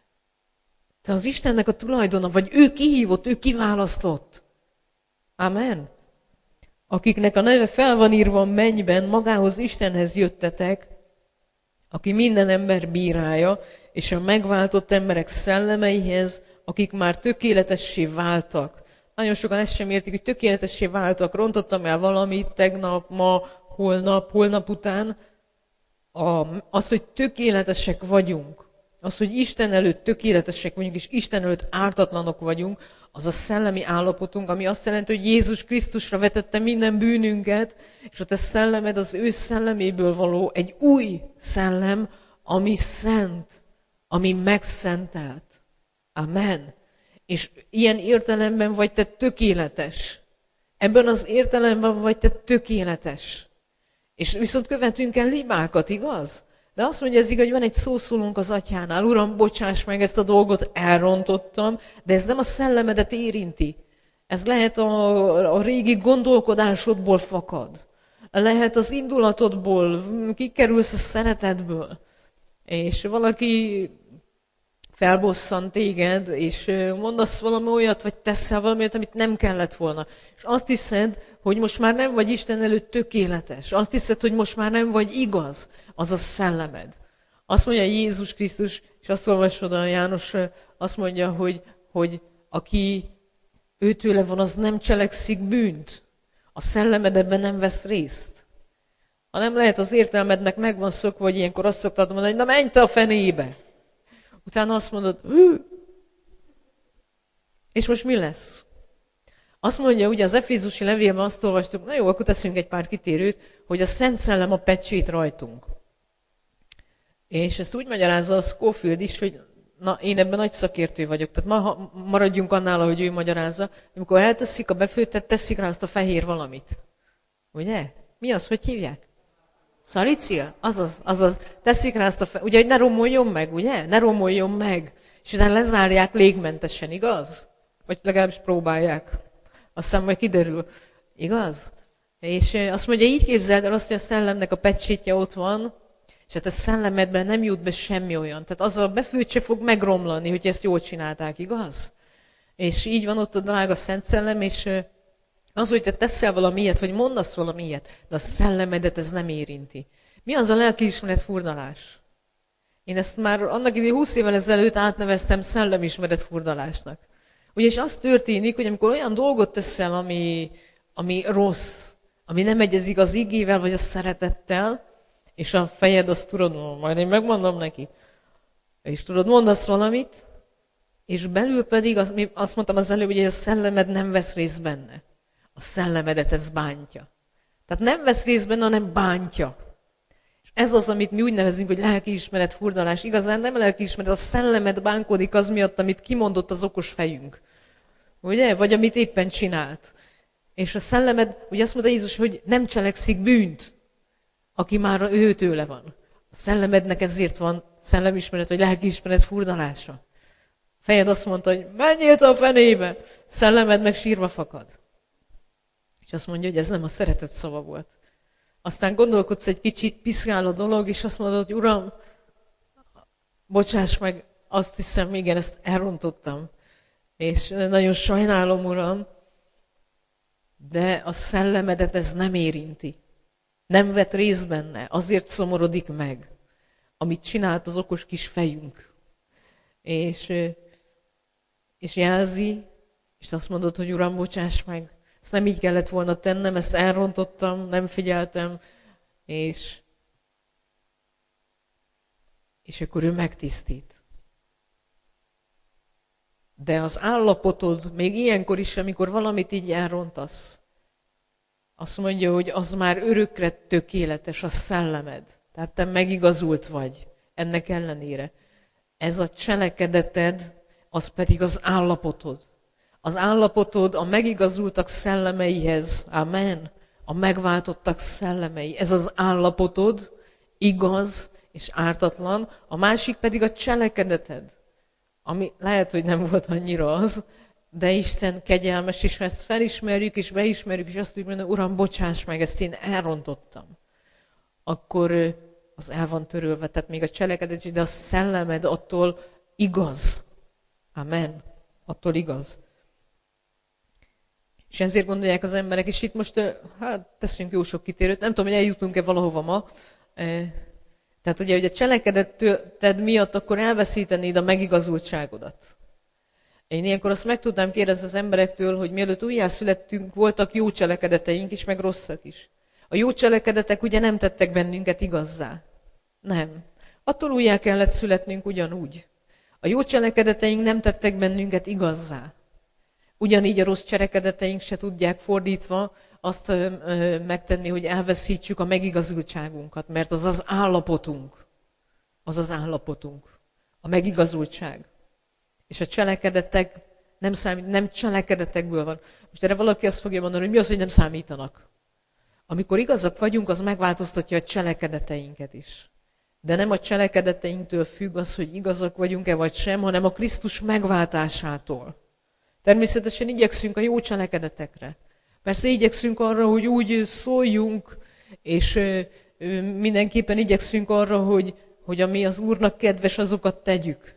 Te az Istennek a tulajdona vagy, ő kihívott, ő kiválasztott. Amen. Akiknek a neve fel van írva a mennyben, magához Istenhez jöttetek, aki minden ember bírálja, és a megváltott emberek szellemeihez, akik már tökéletessé váltak. Nagyon sokan ezt sem értik, hogy tökéletessé váltak. Rontottam el valamit tegnap, ma, holnap, holnap után. A, az, hogy tökéletesek vagyunk, az, hogy Isten előtt tökéletesek vagyunk, és Isten előtt ártatlanok vagyunk, az a szellemi állapotunk, ami azt jelenti, hogy Jézus Krisztusra vetette minden bűnünket, és a te szellemed az ő szelleméből való egy új szellem, ami szent, ami megszentelt. Amen. És ilyen értelemben vagy te tökéletes. Ebben az értelemben vagy te tökéletes. És viszont követünk el libákat, igaz? De azt mondja ez igaz, hogy van egy szószólónk az atyánál. Uram, bocsáss meg, ezt a dolgot elrontottam, de ez nem a szellemedet érinti. Ez lehet a, a régi gondolkodásodból fakad. Lehet az indulatodból, kikerülsz a szeretetből. És valaki felbosszant téged, és mondasz valami olyat, vagy teszel valami olyat, amit nem kellett volna. És azt hiszed, hogy most már nem vagy Isten előtt tökéletes. Azt hiszed, hogy most már nem vagy igaz. Az a szellemed. Azt mondja Jézus Krisztus, és azt olvasod a János, azt mondja, hogy, hogy aki őtőle van, az nem cselekszik bűnt. A szellemed ebben nem vesz részt. Ha nem lehet, az értelmednek meg van szokva, hogy ilyenkor azt szoktad mondani, hogy na menj te a fenébe. Utána azt mondod, hű. És most mi lesz? Azt mondja, ugye az Efézusi levélben azt olvastuk, na jó, akkor teszünk egy pár kitérőt, hogy a Szent Szellem a pecsét rajtunk. És ezt úgy magyarázza a Scofield is, hogy na, én ebben nagy szakértő vagyok. Tehát ma maradjunk annál, ahogy ő magyarázza. Amikor elteszik a befőttet, teszik rá azt a fehér valamit. Ugye? Mi az, hogy hívják? Szalícia? Azaz, azaz. Teszik rá azt a fehér... Ugye, hogy ne romoljon meg, ugye? Ne romoljon meg. És utána lezárják légmentesen, igaz? Vagy legalábbis próbálják. Aztán majd kiderül. Igaz? És azt mondja, így képzeld el azt, hogy a szellemnek a pecsétje ott van, és hát a szellemedben nem jut be semmi olyan. Tehát azzal a befőt se fog megromlani, hogy ezt jól csinálták, igaz? És így van ott a drága Szent Szellem, és az, hogy te teszel valami ilyet, vagy mondasz valami ilyet, de a szellemedet ez nem érinti. Mi az a lelkiismeret furdalás? Én ezt már annak idején húsz évvel ezelőtt átneveztem szellemismeret furdalásnak. Ugyanis az történik, hogy amikor olyan dolgot teszel, ami, ami rossz, ami nem egyezik az igével, vagy a szeretettel, és a fejed azt tudod, majd én megmondom neki, és tudod, mondasz valamit, és belül pedig, az, azt mondtam az előbb, hogy a szellemed nem vesz részt benne. A szellemedet ez bántja. Tehát nem vesz részt benne, hanem bántja. És ez az, amit mi úgy nevezünk, hogy lelkiismeret furdalás. Igazán nem lelkiismeret, a szellemed bánkodik az miatt, amit kimondott az okos fejünk. Ugye? Vagy amit éppen csinált. És a szellemed, ugye azt mondta Jézus, hogy nem cselekszik bűnt, aki már ő tőle van. A szellemednek ezért van szellemismeret, vagy lelkiismeret furdalása. A fejed azt mondta, hogy menjél te a fenébe, szellemed meg sírva fakad. És azt mondja, hogy ez nem a szeretet szava volt. Aztán gondolkodsz egy kicsit, piszkál a dolog, és azt mondod, hogy Uram, bocsáss meg, azt hiszem, igen, ezt elrontottam. És nagyon sajnálom, Uram, de a szellemedet ez nem érinti. Nem vett részt benne, azért szomorodik meg, amit csinált az okos kis fejünk. És, és jelzi, és azt mondod, hogy Uram, bocsáss meg, ezt nem így kellett volna tennem, ezt elrontottam, nem figyeltem, és, és akkor ő megtisztít. De az állapotod még ilyenkor is, amikor valamit így elrontasz, azt mondja, hogy az már örökre tökéletes, a szellemed. Tehát te megigazult vagy ennek ellenére. Ez a cselekedeted, az pedig az állapotod. Az állapotod a megigazultak szellemeihez, amen, a megváltottak szellemei. Ez az állapotod, igaz és ártatlan, a másik pedig a cselekedeted, ami lehet, hogy nem volt annyira az, de Isten kegyelmes, és ha ezt felismerjük, és beismerjük, és azt mondjuk, Uram, bocsáss meg, ezt én elrontottam, akkor az el van törölve, tehát még a cselekedet, de a szellemed attól igaz. Amen. Attól igaz. És ezért gondolják az emberek, és itt most, hát teszünk jó sok kitérőt, nem tudom, hogy eljutunk-e valahova ma. Tehát ugye, hogy a cselekedeted miatt akkor elveszítenéd a megigazultságodat. Én ilyenkor azt meg tudnám kérdezni az emberektől, hogy mielőtt újjászülettünk, voltak jó cselekedeteink is, meg rosszak is. A jó cselekedetek ugye nem tettek bennünket igazzá. Nem. Attól újjá kellett születnünk ugyanúgy. A jó cselekedeteink nem tettek bennünket igazzá. Ugyanígy a rossz cselekedeteink se tudják fordítva azt ö, ö, megtenni, hogy elveszítsük a megigazultságunkat, mert az az állapotunk. Az az állapotunk. A megigazultság. És a cselekedetek nem számít, nem cselekedetekből van. Most erre valaki azt fogja mondani, hogy mi az, hogy nem számítanak. Amikor igazak vagyunk, az megváltoztatja a cselekedeteinket is. De nem a cselekedeteinktől függ az, hogy igazak vagyunk-e vagy sem, hanem a Krisztus megváltásától. Természetesen igyekszünk a jó cselekedetekre. Persze igyekszünk arra, hogy úgy szóljunk, és mindenképpen igyekszünk arra, hogy, hogy ami az Úrnak kedves, azokat tegyük.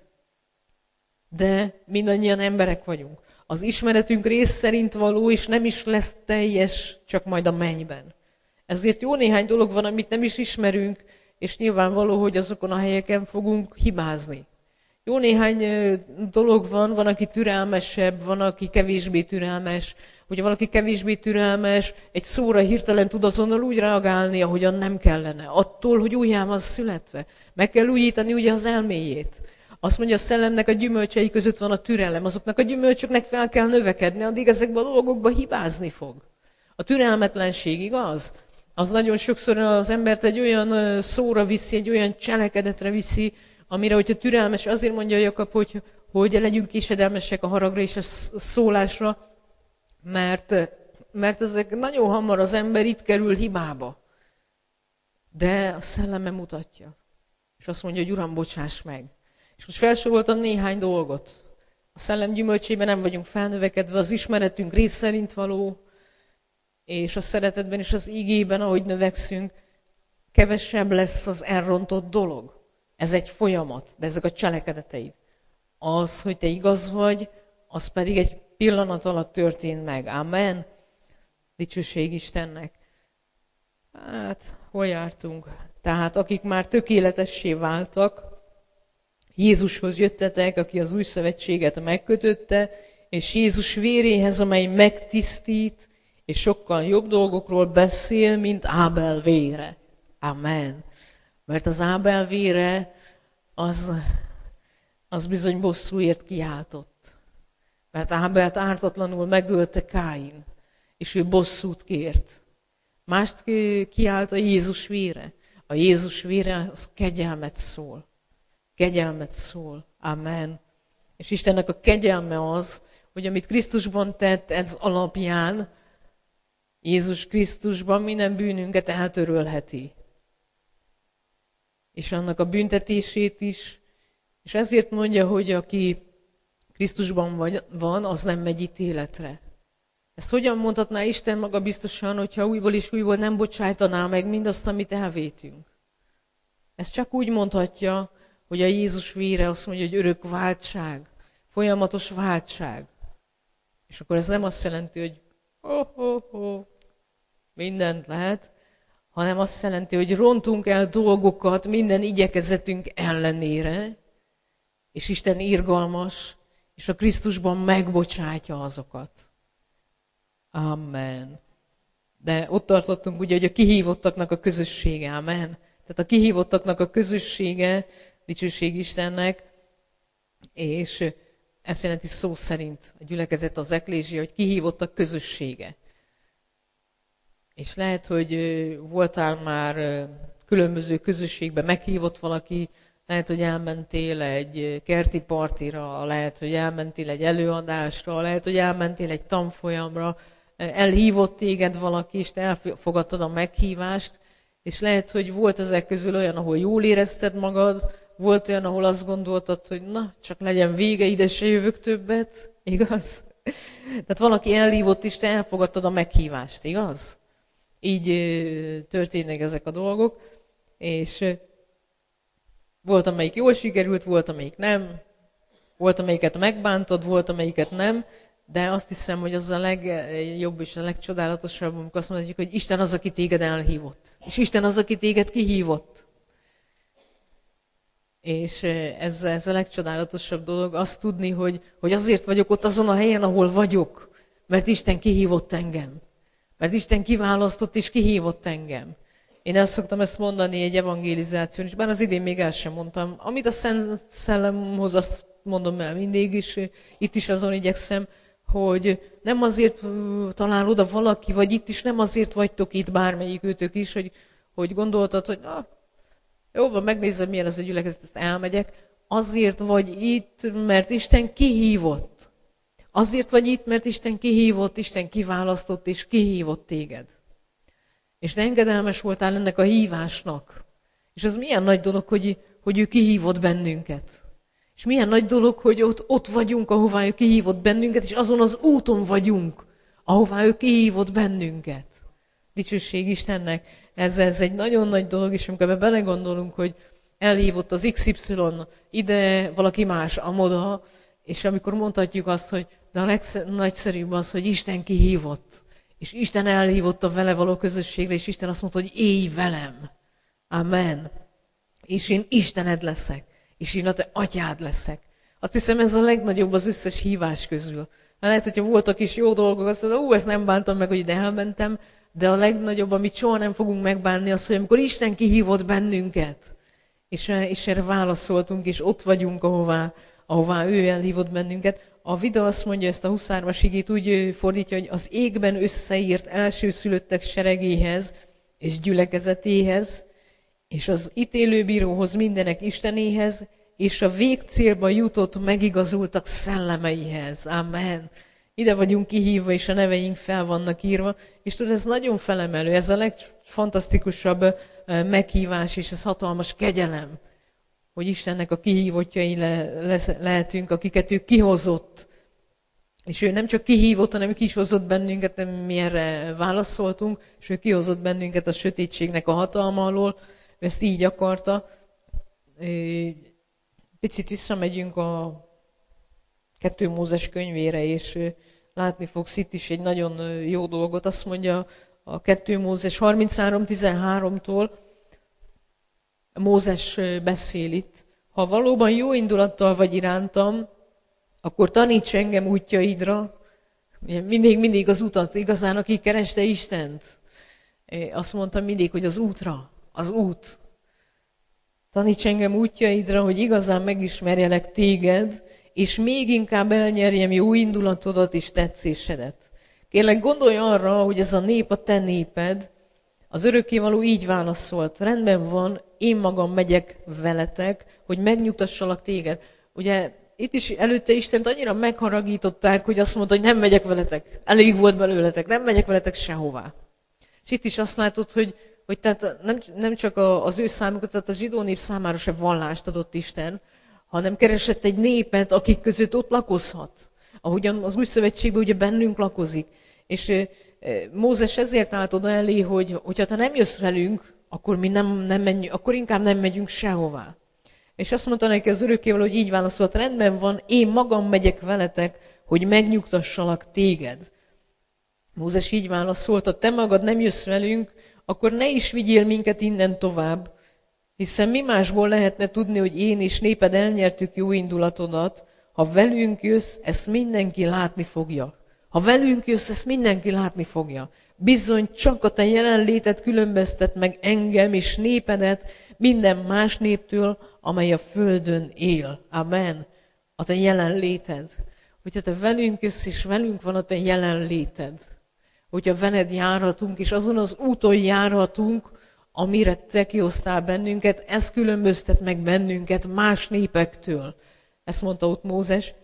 De mindannyian emberek vagyunk. Az ismeretünk rész szerint való, és nem is lesz teljes, csak majd a mennyben. Ezért jó néhány dolog van, amit nem is ismerünk, és nyilvánvaló, hogy azokon a helyeken fogunk hibázni. Jó néhány dolog van, van, aki türelmesebb, van, aki kevésbé türelmes. Hogyha valaki kevésbé türelmes, egy szóra hirtelen tud azonnal úgy reagálni, ahogyan nem kellene. Attól, hogy újjá van születve. Meg kell újítani ugye az elméjét. Azt mondja, a szellemnek a gyümölcsei között van a türelem. Azoknak a gyümölcsöknek fel kell növekedni, addig ezekben a dolgokban hibázni fog. A türelmetlenség, igaz? Az nagyon sokszor az embert egy olyan szóra viszi, egy olyan cselekedetre viszi, amire, hogyha türelmes, azért mondja Jakab, hogy, hogy legyünk késedelmesek a haragra és a szólásra, mert, mert ezek nagyon hamar az ember itt kerül hibába. De a szelleme mutatja. És azt mondja, hogy Uram, bocsáss meg. És most felsoroltam néhány dolgot. A szellem gyümölcsében nem vagyunk felnövekedve, az ismeretünk rész szerint való, és a szeretetben és az igében, ahogy növekszünk, kevesebb lesz az elrontott dolog. Ez egy folyamat, de ezek a cselekedeteid. Az, hogy te igaz vagy, az pedig egy pillanat alatt történt meg. Amen. Dicsőség Istennek. Hát, hol jártunk? Tehát akik már tökéletessé váltak, Jézushoz jöttetek, aki az új szövetséget megkötötte, és Jézus véréhez, amely megtisztít, és sokkal jobb dolgokról beszél, mint Ábel vére. Amen. Mert az Ábel vére az, az bizony bosszúért kiáltott. Mert Ábelt ártatlanul megölte Káin, és ő bosszút kért. Mást kiált a Jézus vére. A Jézus vére az kegyelmet szól. Kegyelmet szól. Amen. És Istennek a kegyelme az, hogy amit Krisztusban tett, ez alapján Jézus Krisztusban minden bűnünket eltörölheti. És annak a büntetését is. És ezért mondja, hogy aki Krisztusban van, az nem megy ítéletre. Ezt hogyan mondhatná Isten maga biztosan, hogyha újból és újból nem bocsájtaná meg mindazt, amit elvétünk? Ezt csak úgy mondhatja, hogy a Jézus vére azt mondja, hogy örök váltság, folyamatos váltság. És akkor ez nem azt jelenti, hogy oh, oh, oh, mindent lehet, hanem azt jelenti, hogy rontunk el dolgokat minden igyekezetünk ellenére, és Isten irgalmas, és a Krisztusban megbocsátja azokat. Amen. De ott tartottunk ugye, hogy a kihívottaknak a közössége, amen. Tehát a kihívottaknak a közössége, dicsőség Istennek, és ezt jelenti szó szerint a gyülekezet, az eklézsia, hogy kihívottak közössége. És lehet, hogy voltál már különböző közösségben, meghívott valaki, lehet, hogy elmentél egy kerti partira, lehet, hogy elmentél egy előadásra, lehet, hogy elmentél egy tanfolyamra, elhívott téged valaki, és te elfogadtad a meghívást, és lehet, hogy volt ezek közül olyan, ahol jól érezted magad, volt olyan, ahol azt gondoltad, hogy na, csak legyen vége, ide se jövök többet, igaz? Tehát valaki elhívott, és te elfogadtad a meghívást, igaz? Így történnek ezek a dolgok, és volt, amelyik jól sikerült, volt, amelyik nem, volt, amelyiket megbántod, volt, amelyiket nem, de azt hiszem, hogy az a legjobb és a legcsodálatosabb, amikor azt mondjuk, hogy Isten az, aki téged elhívott. És Isten az, aki téged kihívott. És ez, ez a legcsodálatosabb dolog, azt tudni, hogy, hogy azért vagyok ott azon a helyen, ahol vagyok, mert Isten kihívott engem. Mert Isten kiválasztott és kihívott engem. Én el szoktam ezt mondani egy evangelizáción, és bár az idén még el sem mondtam. Amit a Szent Szellemhoz, azt mondom el mindig is, itt is azon igyekszem, hogy nem azért talál oda valaki, vagy itt is nem azért vagytok itt, bármelyik őtök is, hogy, hogy gondoltad, hogy na, jó van, megnézem, milyen ez a gyülekezet, ezt elmegyek. Azért vagy itt, mert Isten kihívott. Azért vagy itt, mert Isten kihívott, Isten kiválasztott és kihívott téged. És te engedelmes voltál ennek a hívásnak. És az milyen nagy dolog, hogy, hogy ő kihívott bennünket. És milyen nagy dolog, hogy ott, ott vagyunk, ahová ő kihívott bennünket, és azon az úton vagyunk, ahová ő kihívott bennünket. Dicsőség Istennek. Ez, ez egy nagyon nagy dolog, és amikor ebbe belegondolunk, hogy elhívott az iksz ipszilon ide, valaki más amoda, és amikor mondhatjuk azt, hogy de a legnagyszerűbb az, hogy Isten kihívott, és Isten elhívott a vele való közösségre, és Isten azt mondta, hogy élj velem. Amen. És én Istened leszek, és én a te atyád leszek. Azt hiszem, ez a legnagyobb az összes hívás közül. Lehet, hogyha voltak is jó dolgok, azt mondta, ú, ezt nem bántam meg, hogy ide elmentem, de a legnagyobb, amit soha nem fogunk megbánni, az, hogy amikor Isten kihívott bennünket, és, és erre válaszoltunk, és ott vagyunk, ahová, ahová ő elhívott bennünket. A Vida azt mondja, ezt a huszonhármas igét úgy fordítja, hogy az égben összeírt elsőszülöttek seregéhez és gyülekezetéhez, és az ítélőbíróhoz mindenek Istenéhez, és a végcélba jutott megigazultak szellemeihez. Amen. Ide vagyunk kihívva, és a neveink fel vannak írva, és tudod, ez nagyon felemelő, ez a legfantasztikusabb meghívás, és ez hatalmas kegyelem, hogy Istennek a kihívottjai le, le, lehetünk, akiket ő kihozott. És ő nem csak kihívott, hanem ki is hozott bennünket, nem mi erre válaszoltunk, és ő kihozott bennünket a sötétségnek a hatalma alól, ő ezt így akarta. Picit visszamegyünk a kettő Mózes könyvére, és látni fogsz itt is egy nagyon jó dolgot. Azt mondja a kettő Mózes harminchárom tizenháromtól, Mózes beszél itt. Ha valóban jó indulattal vagy irántam, akkor taníts engem útjaidra. Mindig, mindig az utat, igazán, aki kereste Istent. Azt mondta mindig, hogy az útra, az út. Taníts engem útjaidra, hogy igazán megismerjelek téged, és még inkább elnyerjem jó indulatodat és tetszésedet. Kérlek, gondolj arra, hogy ez a nép a te néped. Az örökkévaló így válaszolt, rendben van, én magam megyek veletek, hogy megnyugtassalak téged. Ugye itt is előtte Istent annyira megharagították, hogy azt mondta, hogy nem megyek veletek, elég volt belőletek, nem megyek veletek sehová. És itt is azt látod, hogy, hogy tehát nem, nem csak az ő számukra, tehát a zsidó nép számára se vallást adott Isten, hanem keresett egy népet, akik között ott lakozhat. Ahogyan az új szövetségben ugye bennünk lakozik. És Mózes ezért állt oda elé, hogy hogyha te nem jössz velünk, akkor mi nem, nem menjünk, akkor inkább nem megyünk sehová. És azt mondta neki az örökkévaló, hogy így válaszolt, rendben van, én magam megyek veletek, hogy megnyugtassalak téged. Mózes így válaszolt, ha te magad nem jössz velünk, akkor ne is vigyél minket innen tovább, hiszen mi másból lehetne tudni, hogy én és néped elnyertük jó indulatodat, ha velünk jössz, ezt mindenki látni fogja. Ha velünk jössz, ezt mindenki látni fogja. Bizony csak a te jelenléted különböztet meg engem és népedet minden más néptől, amely a földön él. Amen. A te jelenléted. Hogyha te velünk jössz, és velünk van a te jelenléted. Hogyha veled járhatunk, és azon az úton járhatunk, amire te kihoztál bennünket, ez különböztet meg bennünket más népektől. Ezt mondta ott Mózes,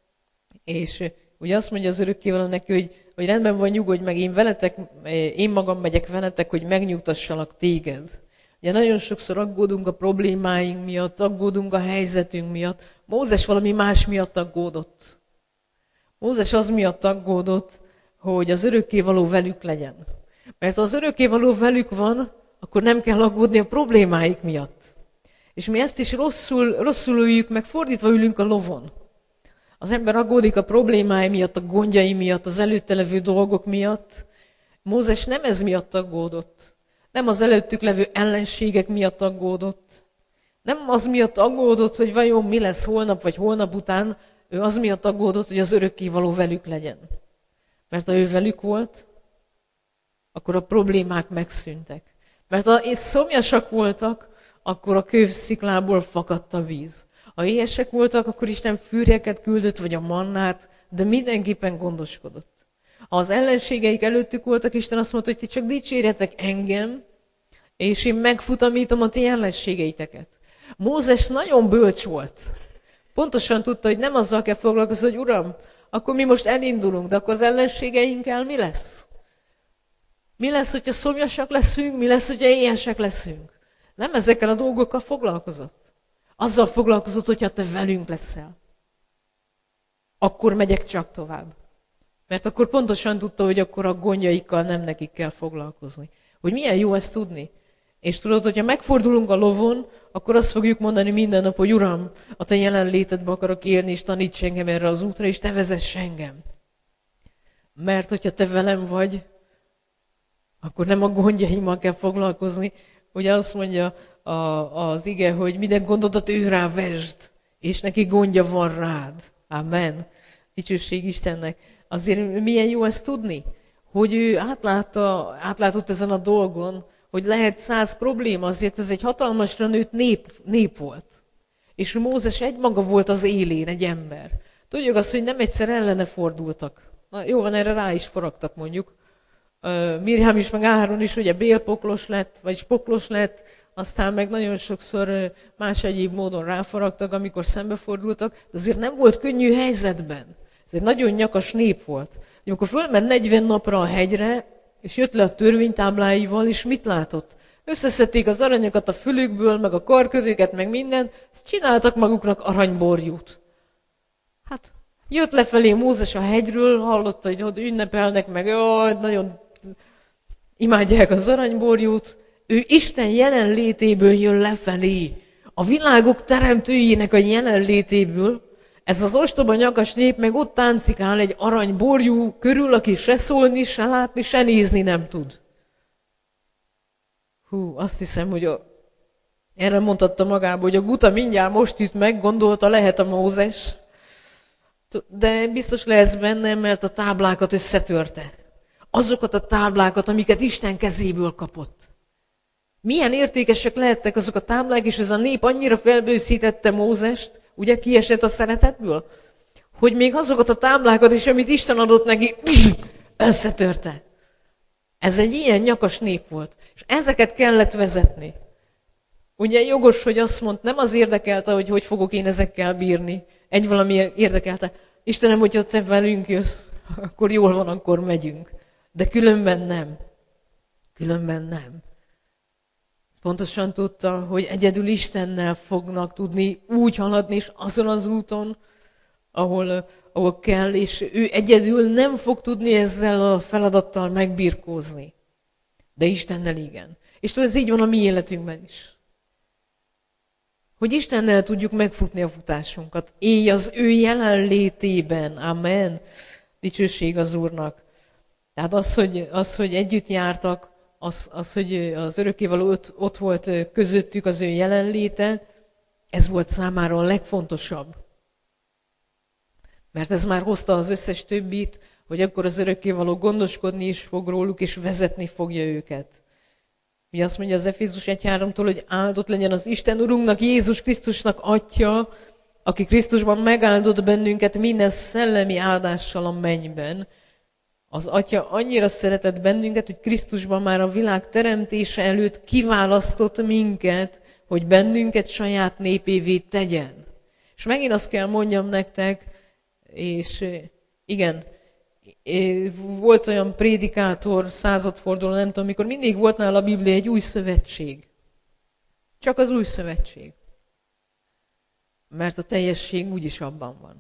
és ugye azt mondja az örökkévaló neki, hogy, hogy rendben van, nyugodj meg, én veletek, én magam megyek veletek, hogy megnyugtassalak téged. Ugye nagyon sokszor aggódunk a problémáink miatt, aggódunk a helyzetünk miatt. Mózes valami más miatt aggódott. Mózes az miatt aggódott, hogy az örökkévaló velük legyen. Mert ha az örökkévaló velük van, akkor nem kell aggódni a problémáik miatt. És mi ezt is rosszul, rosszul üljük, meg fordítva ülünk a lovon. Az ember aggódik a problémái miatt, a gondjai miatt, az előtte levő dolgok miatt. Mózes nem ez miatt aggódott. Nem az előttük levő ellenségek miatt aggódott. Nem az miatt aggódott, hogy vajon mi lesz holnap vagy holnap után. Ő az miatt aggódott, hogy az örökkévaló velük legyen. Mert ha ő velük volt, akkor a problémák megszűntek. Mert ha szomjasak voltak, akkor a kősziklából fakadt a víz. Ha éhesek voltak, akkor Isten fűrjeket küldött, vagy a mannát, de mindenképpen gondoskodott. Ha az ellenségeik előttük voltak, Isten azt mondta, hogy ti csak dicsérjetek engem, és én megfutamítom a ti ellenségeiteket. Mózes nagyon bölcs volt. Pontosan tudta, hogy nem azzal kell foglalkozni, hogy Uram, akkor mi most elindulunk, de akkor az ellenségeinkkel mi lesz? Mi lesz, hogyha szomjasak leszünk, mi lesz, hogyha éhesek leszünk? Nem ezekkel a dolgokkal foglalkozott. Azzal foglalkozott, hogyha te velünk leszel. Akkor megyek csak tovább. Mert akkor pontosan tudta, hogy akkor a gondjaikkal nem nekik kell foglalkozni. Hogy milyen jó ezt tudni. És tudod, hogyha megfordulunk a lovon, akkor azt fogjuk mondani minden nap, hogy Uram, a te jelenlétedbe akarok élni, és taníts engem erre az útra, és te vezess engem. Mert hogyha te velem vagy, akkor nem a gondjaimmal kell foglalkozni. Ugye azt mondja a, az ige, hogy minden gondodat ő rá vesd, és neki gondja van rád. Amen. Dicsőség Istennek. Azért milyen jó ezt tudni, hogy ő átlátta, átlátott ezen a dolgon, hogy lehet száz probléma, azért ez egy hatalmasra nőtt nép, nép volt. És Mózes egymaga volt az élén, egy ember. Tudjuk azt, hogy nem egyszer ellene fordultak. Na, jó van, erre rá is forogtak mondjuk. Uh, Mirjám is, meg Áron is ugye bélpoklos lett, vagy poklos lett, aztán meg nagyon sokszor más egyéb módon ráforogtak, amikor szembefordultak, de azért nem volt könnyű helyzetben. Ez egy nagyon nyakas nép volt. Amikor fölment negyven napra a hegyre, és jött le a törvénytábláival, és mit látott? Összeszedték az aranyakat a fülükből, meg a karkötőket, meg mindent, ezt csináltak maguknak aranyborjút. Hát jött lefelé Mózes a hegyről, hallotta, hogy ott ünnepelnek, meg jaj, nagyon imádják az aranyborjút. Ő Isten jelenlétéből jön lefelé, a világok teremtőjének a jelenlétéből. Ez az ostoba nyakas nép meg ott táncikál egy aranyborjú körül, aki se szólni, se látni, se nézni nem tud. Hú, azt hiszem, hogy a... erre mondhatta magába, hogy a guta mindjárt most üt meg, gondolta, lehet a Mózes. De biztos lehetsz benne, mert a táblákat összetörte. Azokat a táblákat, amiket Isten kezéből kapott. Milyen értékesek lehettek azok a táblák, és ez a nép annyira felbőszítette Mózest, ugye kiesett a szeretetből, hogy még azokat a táblákat is, amit Isten adott neki, összetörte. Ez egy ilyen nyakas nép volt, és ezeket kellett vezetni. Ugye jogos, hogy azt mondta, nem az érdekelte, hogy hogy fogok én ezekkel bírni. Egy valami érdekelte. Istenem, hogyha te velünk jössz, akkor jól van, akkor megyünk. De különben nem. Különben nem. Pontosan tudta, hogy egyedül Istennel fognak tudni úgy haladni, és azon az úton, ahol, ahol kell, és ő egyedül nem fog tudni ezzel a feladattal megbirkózni. De Istennel igen. És tudod, ez így van a mi életünkben is. Hogy Istennel tudjuk megfutni a futásunkat. Élj az ő jelenlétében. Amen. Dicsőség az Úrnak. Tehát az, hogy, az, hogy együtt jártak, az, az, hogy az örökkévaló ott, ott volt közöttük az ő jelenléte, ez volt számára a legfontosabb. Mert ez már hozta az összes többit, hogy akkor az örökkévaló gondoskodni is fog róluk, és vezetni fogja őket. Ugye azt mondja az Efézus egy háromtól, hogy áldott legyen az Isten Urunknak, Jézus Krisztusnak Atya, aki Krisztusban megáldott bennünket minden szellemi áldással a mennyben. Az Atya annyira szeretett bennünket, hogy Krisztusban már a világ teremtése előtt kiválasztott minket, hogy bennünket saját népévé tegyen. És megint azt kell mondjam nektek, és igen, volt olyan prédikátor, századforduló, nem tudom, amikor mindig volt nála a Biblia egy új szövetség. Csak az új szövetség. Mert a teljesség úgyis abban van.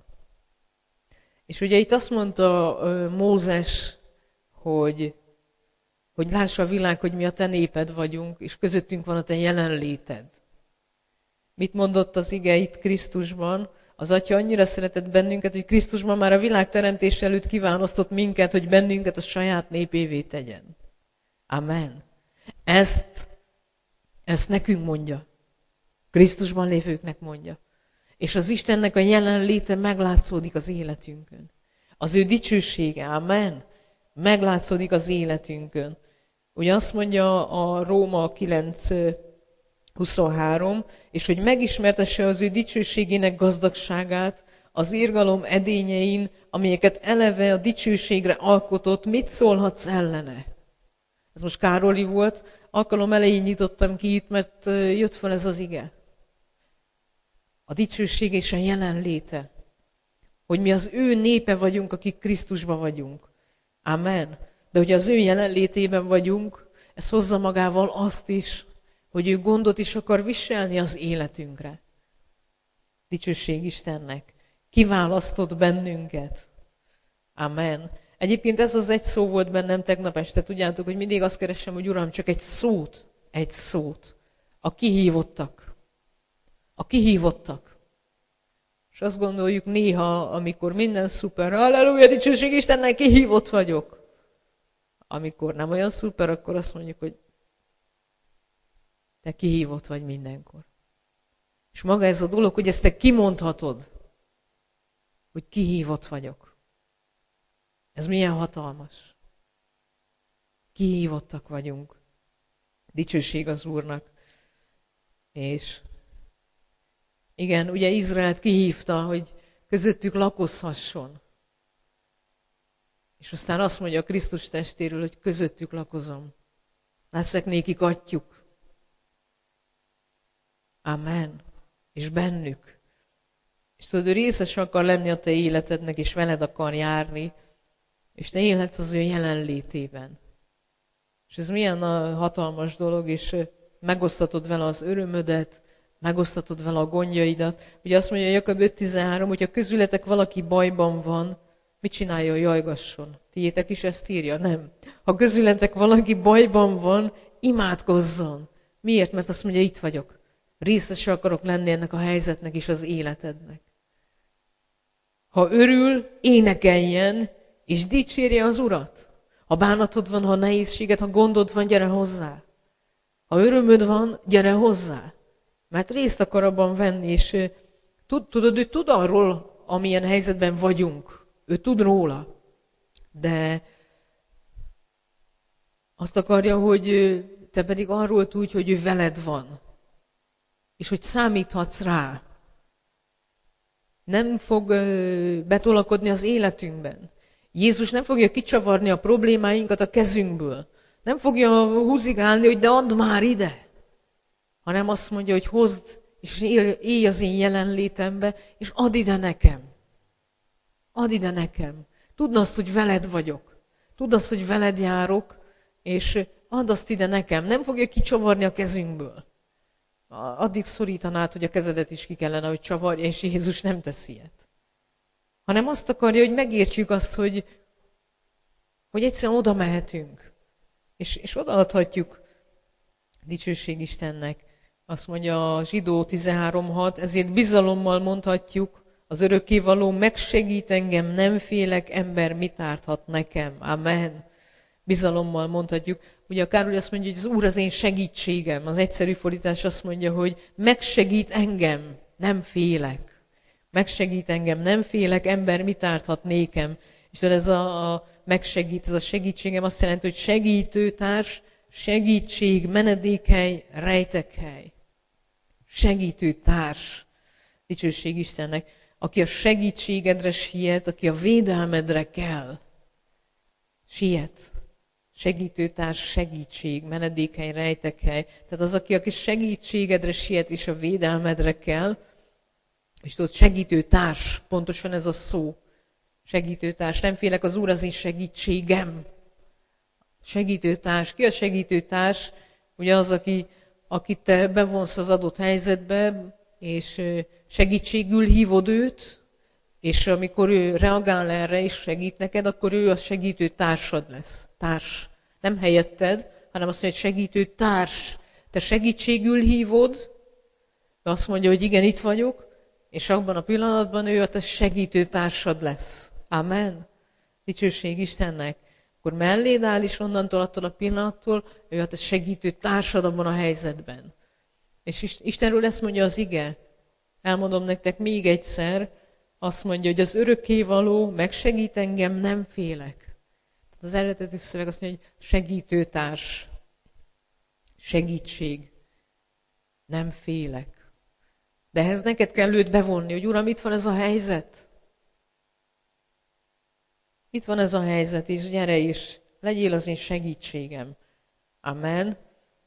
És ugye itt azt mondta Mózes, hogy, hogy lássa a világ, hogy mi a te néped vagyunk, és közöttünk van a te jelenléted. Mit mondott az ige itt Krisztusban? Az Atya annyira szeretett bennünket, hogy Krisztusban már a világ teremtés előtt kiválasztott minket, hogy bennünket a saját népévé tegyen. Amen. Ezt, ezt nekünk mondja. Krisztusban lévőknek mondja. És az Istennek a jelenléte meglátszódik az életünkön. Az ő dicsősége, amen, meglátszódik az életünkön. Ugye azt mondja a Róma kilenc huszonhárom, és hogy megismertesse az ő dicsőségének gazdagságát, az irgalom edényein, amelyeket eleve a dicsőségre alkotott, mit szólhatsz ellene? Ez most Károli volt, alkalom elején nyitottam ki itt, mert jött fel ez az ige. A dicsőség és a jelenléte. Hogy mi az ő népe vagyunk, akik Krisztusban vagyunk. Amen. De hogy az ő jelenlétében vagyunk, ez hozza magával azt is, hogy ő gondot is akar viselni az életünkre. Dicsőség Istennek. Kiválasztott bennünket. Amen. Egyébként ez az egy szó volt bennem tegnap este. Tudjátok, hogy mindig azt keresem, hogy Uram, csak egy szót, egy szót. A kihívottak. A kihívottak. És azt gondoljuk néha, amikor minden szuper, halleluja, dicsőség Istennek, kihívott vagyok. Amikor nem olyan szuper, akkor azt mondjuk, hogy te kihívott vagy mindenkor. És maga ez a dolog, hogy ezt te kimondhatod, hogy kihívott vagyok. Ez milyen hatalmas. Kihívottak vagyunk. Dicsőség az Úrnak. És igen, ugye Izraelt kihívta, hogy közöttük lakozhasson. És aztán azt mondja a Krisztus testéről, hogy közöttük lakozom. Leszek nékik atyjuk. Amen. És bennük. És tudod, ő részes akar lenni a te életednek, és veled akar járni, és te élhetsz az ő jelenlétében. És ez milyen hatalmas dolog, és megosztatod vele az örömödet, megosztatod vele a gondjaidat. Ugye azt mondja Jakab öt tizenhárom, hogyha közületek valaki bajban van, mit csinálja, jajgasson? Tiétek is ezt írja? Nem. Ha közületek valaki bajban van, imádkozzon. Miért? Mert azt mondja, itt vagyok. Részese akarok lenni ennek a helyzetnek és az életednek. Ha örül, énekeljen, és dicsérje az Urat. Ha bánatod van, ha nehézséged, ha gondod van, gyere hozzá. Ha örömöd van, gyere hozzá. Mert részt akar abban venni, és tudod, ő tud arról, amilyen helyzetben vagyunk. Ő tud róla. De azt akarja, hogy te pedig arról tudj, hogy ő veled van. És hogy számíthatsz rá. Nem fog betolakodni az életünkben. Jézus nem fogja kicsavarni a problémáinkat a kezünkből. Nem fogja húzigálni, hogy de add már ide. Hanem azt mondja, hogy hozd, és élj az én jelenlétembe, és add ide nekem. Add ide nekem. Tudd azt, hogy veled vagyok. Tudd azt, hogy veled járok, és add azt ide nekem. Nem fogja kicsavarni a kezünkből. Addig szorítanád, hogy a kezedet is ki kellene, hogy csavarja, és Jézus nem teszi ilyet. Hanem azt akarja, hogy megértsük azt, hogy, hogy egyszerűen oda mehetünk. És, és odaadhatjuk dicsőség Istennek. Azt mondja a Zsidó tizenhárom hat, ezért bizalommal mondhatjuk, az örökkévaló megsegít engem, nem félek, ember mit árthat nekem. Amen. bizalommal mondhatjuk. Ugye a Károly azt mondja, hogy az Úr az én segítségem. Az egyszerű fordítás azt mondja, hogy megsegít engem, nem félek. Megsegít engem, nem félek, ember mit árthat nékem. És ez a, a megsegít, ez a segítségem azt jelenti, hogy segítőtárs, segítség, menedékhely, rejtekhely. Segítőtárs. Dicsőség Istennek. Aki a segítségedre siet, aki a védelmedre kell. Siet. Segítőtárs, segítség, menedékhely, rejtekhely. Tehát az, aki, aki segítségedre siet és a védelmedre kell, és tudod, segítőtárs, pontosan ez a szó. Segítőtárs, nem félek, az Úr az én segítségem. Segítőtárs, ki a segítőtárs? Ugye az, aki, akit te bevonsz az adott helyzetbe, és segítségül hívod őt, és amikor ő reagál erre és segít neked, akkor ő a segítő társad lesz. Társ. Nem helyetted, hanem azt mondja, hogy segítő társ. Te segítségül hívod, azt mondja, hogy igen, itt vagyok, és abban a pillanatban ő a te segítő társad lesz. Amen. Dicsőség Istennek. Akkor melléd áll, és onnantól, attól a pillanattól ő a te segítő társad abban a helyzetben. És Istenről ezt mondja az ige. Elmondom nektek még egyszer, azt mondja, hogy az örökkévaló megsegít engem, nem félek. Tehát az eredeti szöveg azt mondja, hogy segítőtárs, segítség, nem félek. De ehhez neked kell őt bevonni, hogy Uram, itt van ez a helyzet. Itt van ez a helyzet, és gyere is, legyél az én segítségem. Amen.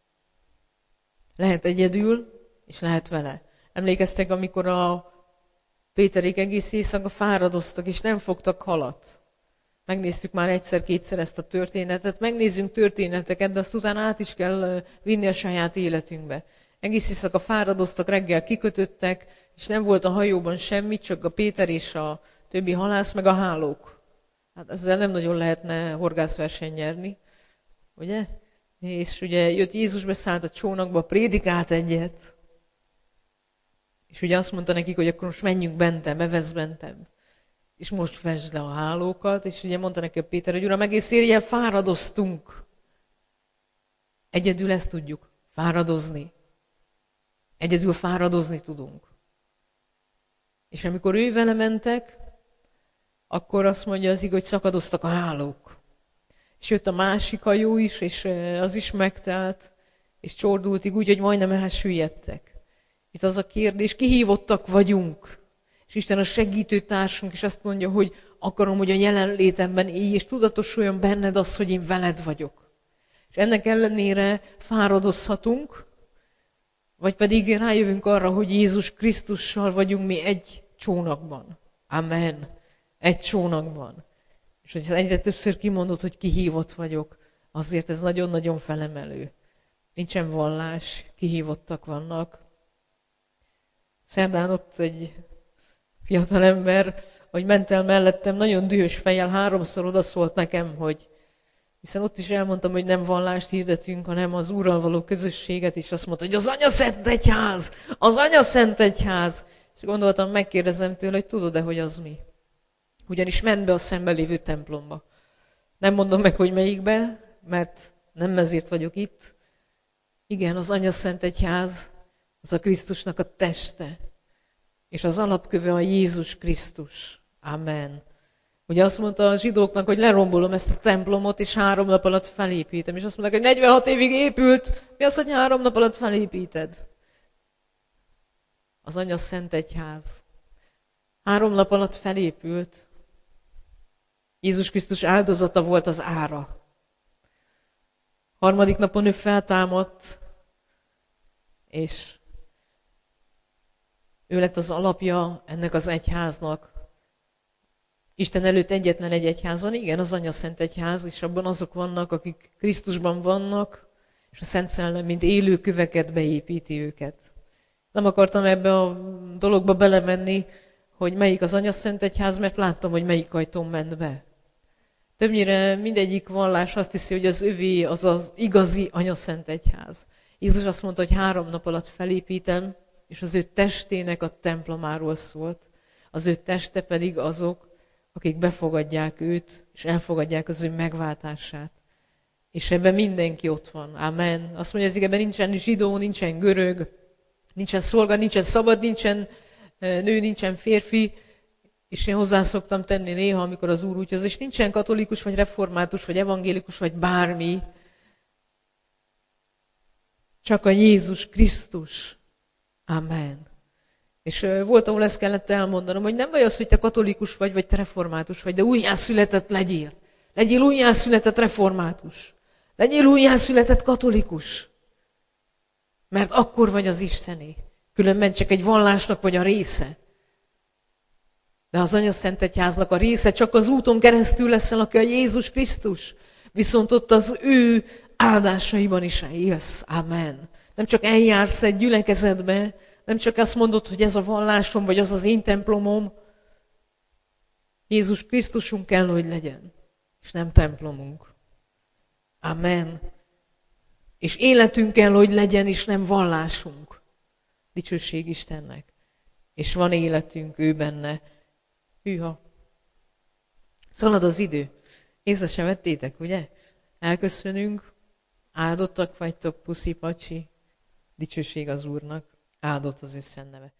Lehet egyedül, és lehet vele. Emlékeztek, amikor a Péterék egész éjszaka fáradoztak, és nem fogtak halat. Megnéztük már egyszer-kétszer ezt a történetet, megnézzünk történeteket, de azt utána át is kell vinni a saját életünkbe. Egész éjszaka fáradoztak, reggel kikötöttek, és nem volt a hajóban semmi, csak a Péter és a többi halász, meg a hálók. Hát ezzel nem nagyon lehetne horgászverseny nyerni, ugye? És ugye jött Jézus, beszállt a csónakba, prédikált egyet, és ugye azt mondta nekik, hogy akkor most menjünk bentem, bevesz bentem. És most vesd le a hálókat, és ugye mondta neki a Péter, hogy Uram, egész éjjel fáradoztunk. Egyedül ezt tudjuk, fáradozni. Egyedül fáradozni tudunk. És amikor ő vele mentek, akkor azt mondja az ige, hogy szakadoztak a hálók. És jött a másik hajó is, és az is megtelt, és csordultig úgy, hogy majdnem elsüllyedtek. Itt az a kérdés, kihívottak vagyunk. És Isten a segítő társunk, és azt mondja, hogy akarom, hogy a jelenlétemben élj, és tudatosuljon benned az, hogy én veled vagyok. És ennek ellenére fáradozhatunk, vagy pedig rájövünk arra, hogy Jézus Krisztussal vagyunk mi egy csónakban. Amen. Egy csónakban. És hogy egyre többször kimondod, hogy kihívott vagyok, azért ez nagyon-nagyon felemelő. Nincsen vallás, kihívottak vannak. Szerdán ott egy fiatal ember, hogy ment el mellettem, nagyon dühös fejjel, háromszor odaszólt nekem, hogy hiszen ott is elmondtam, hogy nem vallást hirdetünk, hanem az Úrral való közösséget, és azt mondta, hogy az Anyaszent Egyház, az Anyaszent Egyház. És gondoltam, megkérdezem tőle, hogy tudod-e, hogy az mi? Ugyanis ment be a szembe lévő templomba. Nem mondom meg, hogy melyikbe, mert nem ezért vagyok itt. Igen, az Anyaszent Egyház, az a Krisztusnak a teste. És az alapköve a Jézus Krisztus. Amen. Ugye azt mondta a zsidóknak, hogy lerombolom ezt a templomot, és három nap alatt felépítem. És azt mondták, hogy negyvenhat évig épült, mi az, hogy három nap alatt felépíted? Az Anyaszent Egyház. Három nap alatt felépült. Jézus Krisztus áldozata volt az ára. Harmadik napon ő feltámadt, és ő lett az alapja ennek az egyháznak. Isten előtt egyetlen egy egyház van, igen, az Anyaszent Egyház, és abban azok vannak, akik Krisztusban vannak, és a Szent Szellem, mint élő köveket beépíti őket. Nem akartam ebbe a dologba belemenni, hogy melyik az Anyaszent Egyház, mert láttam, hogy melyik ajtón ment be. Többnyire mindegyik vallás azt hiszi, hogy az övé az az igazi Anyaszent Egyház. Jézus azt mondta, hogy három nap alatt felépítem, és az ő testének a templomáról szólt. Az ő teste pedig azok, akik befogadják őt, és elfogadják az ő megváltását. És ebben mindenki ott van. Amen. Azt mondja, hogy ebben nincsen zsidó, nincsen görög, nincsen szolga, nincsen szabad, nincsen nő, nincsen férfi. És én hozzá szoktam tenni néha, amikor az Úr úgy hoz, és nincsen katolikus, vagy református, vagy evangélikus, vagy bármi. Csak a Jézus Krisztus. Amen. És volt, ahol ezt kellett elmondanom, hogy nem baj az, hogy te katolikus vagy, vagy te református vagy, de újjászületett legyél. Legyél újjászületett református. Legyél újjászületett katolikus. Mert akkor vagy az Istené. Különben csak egy vallásnak vagy a része. De az Anyaszent Egyháznak a része csak az úton keresztül leszel, aki a Jézus Krisztus. Viszont ott az ő áldásaiban is élsz. Amen. Nem csak eljársz egy gyülekezetbe, nem csak azt mondod, hogy ez a vallásom, vagy az az én templomom. Jézus Krisztusunk kell, hogy legyen, és nem templomunk. Amen. És életünk kell, hogy legyen, és nem vallásunk. Dicsőség Istennek. És van életünk ő benne. Hűha. Szalad az idő. Észre sem vettétek, ugye? Elköszönünk. Áldottak vagytok, puszi, pacsi. Dicsőség az Úrnak. Áldott az ő szent neve.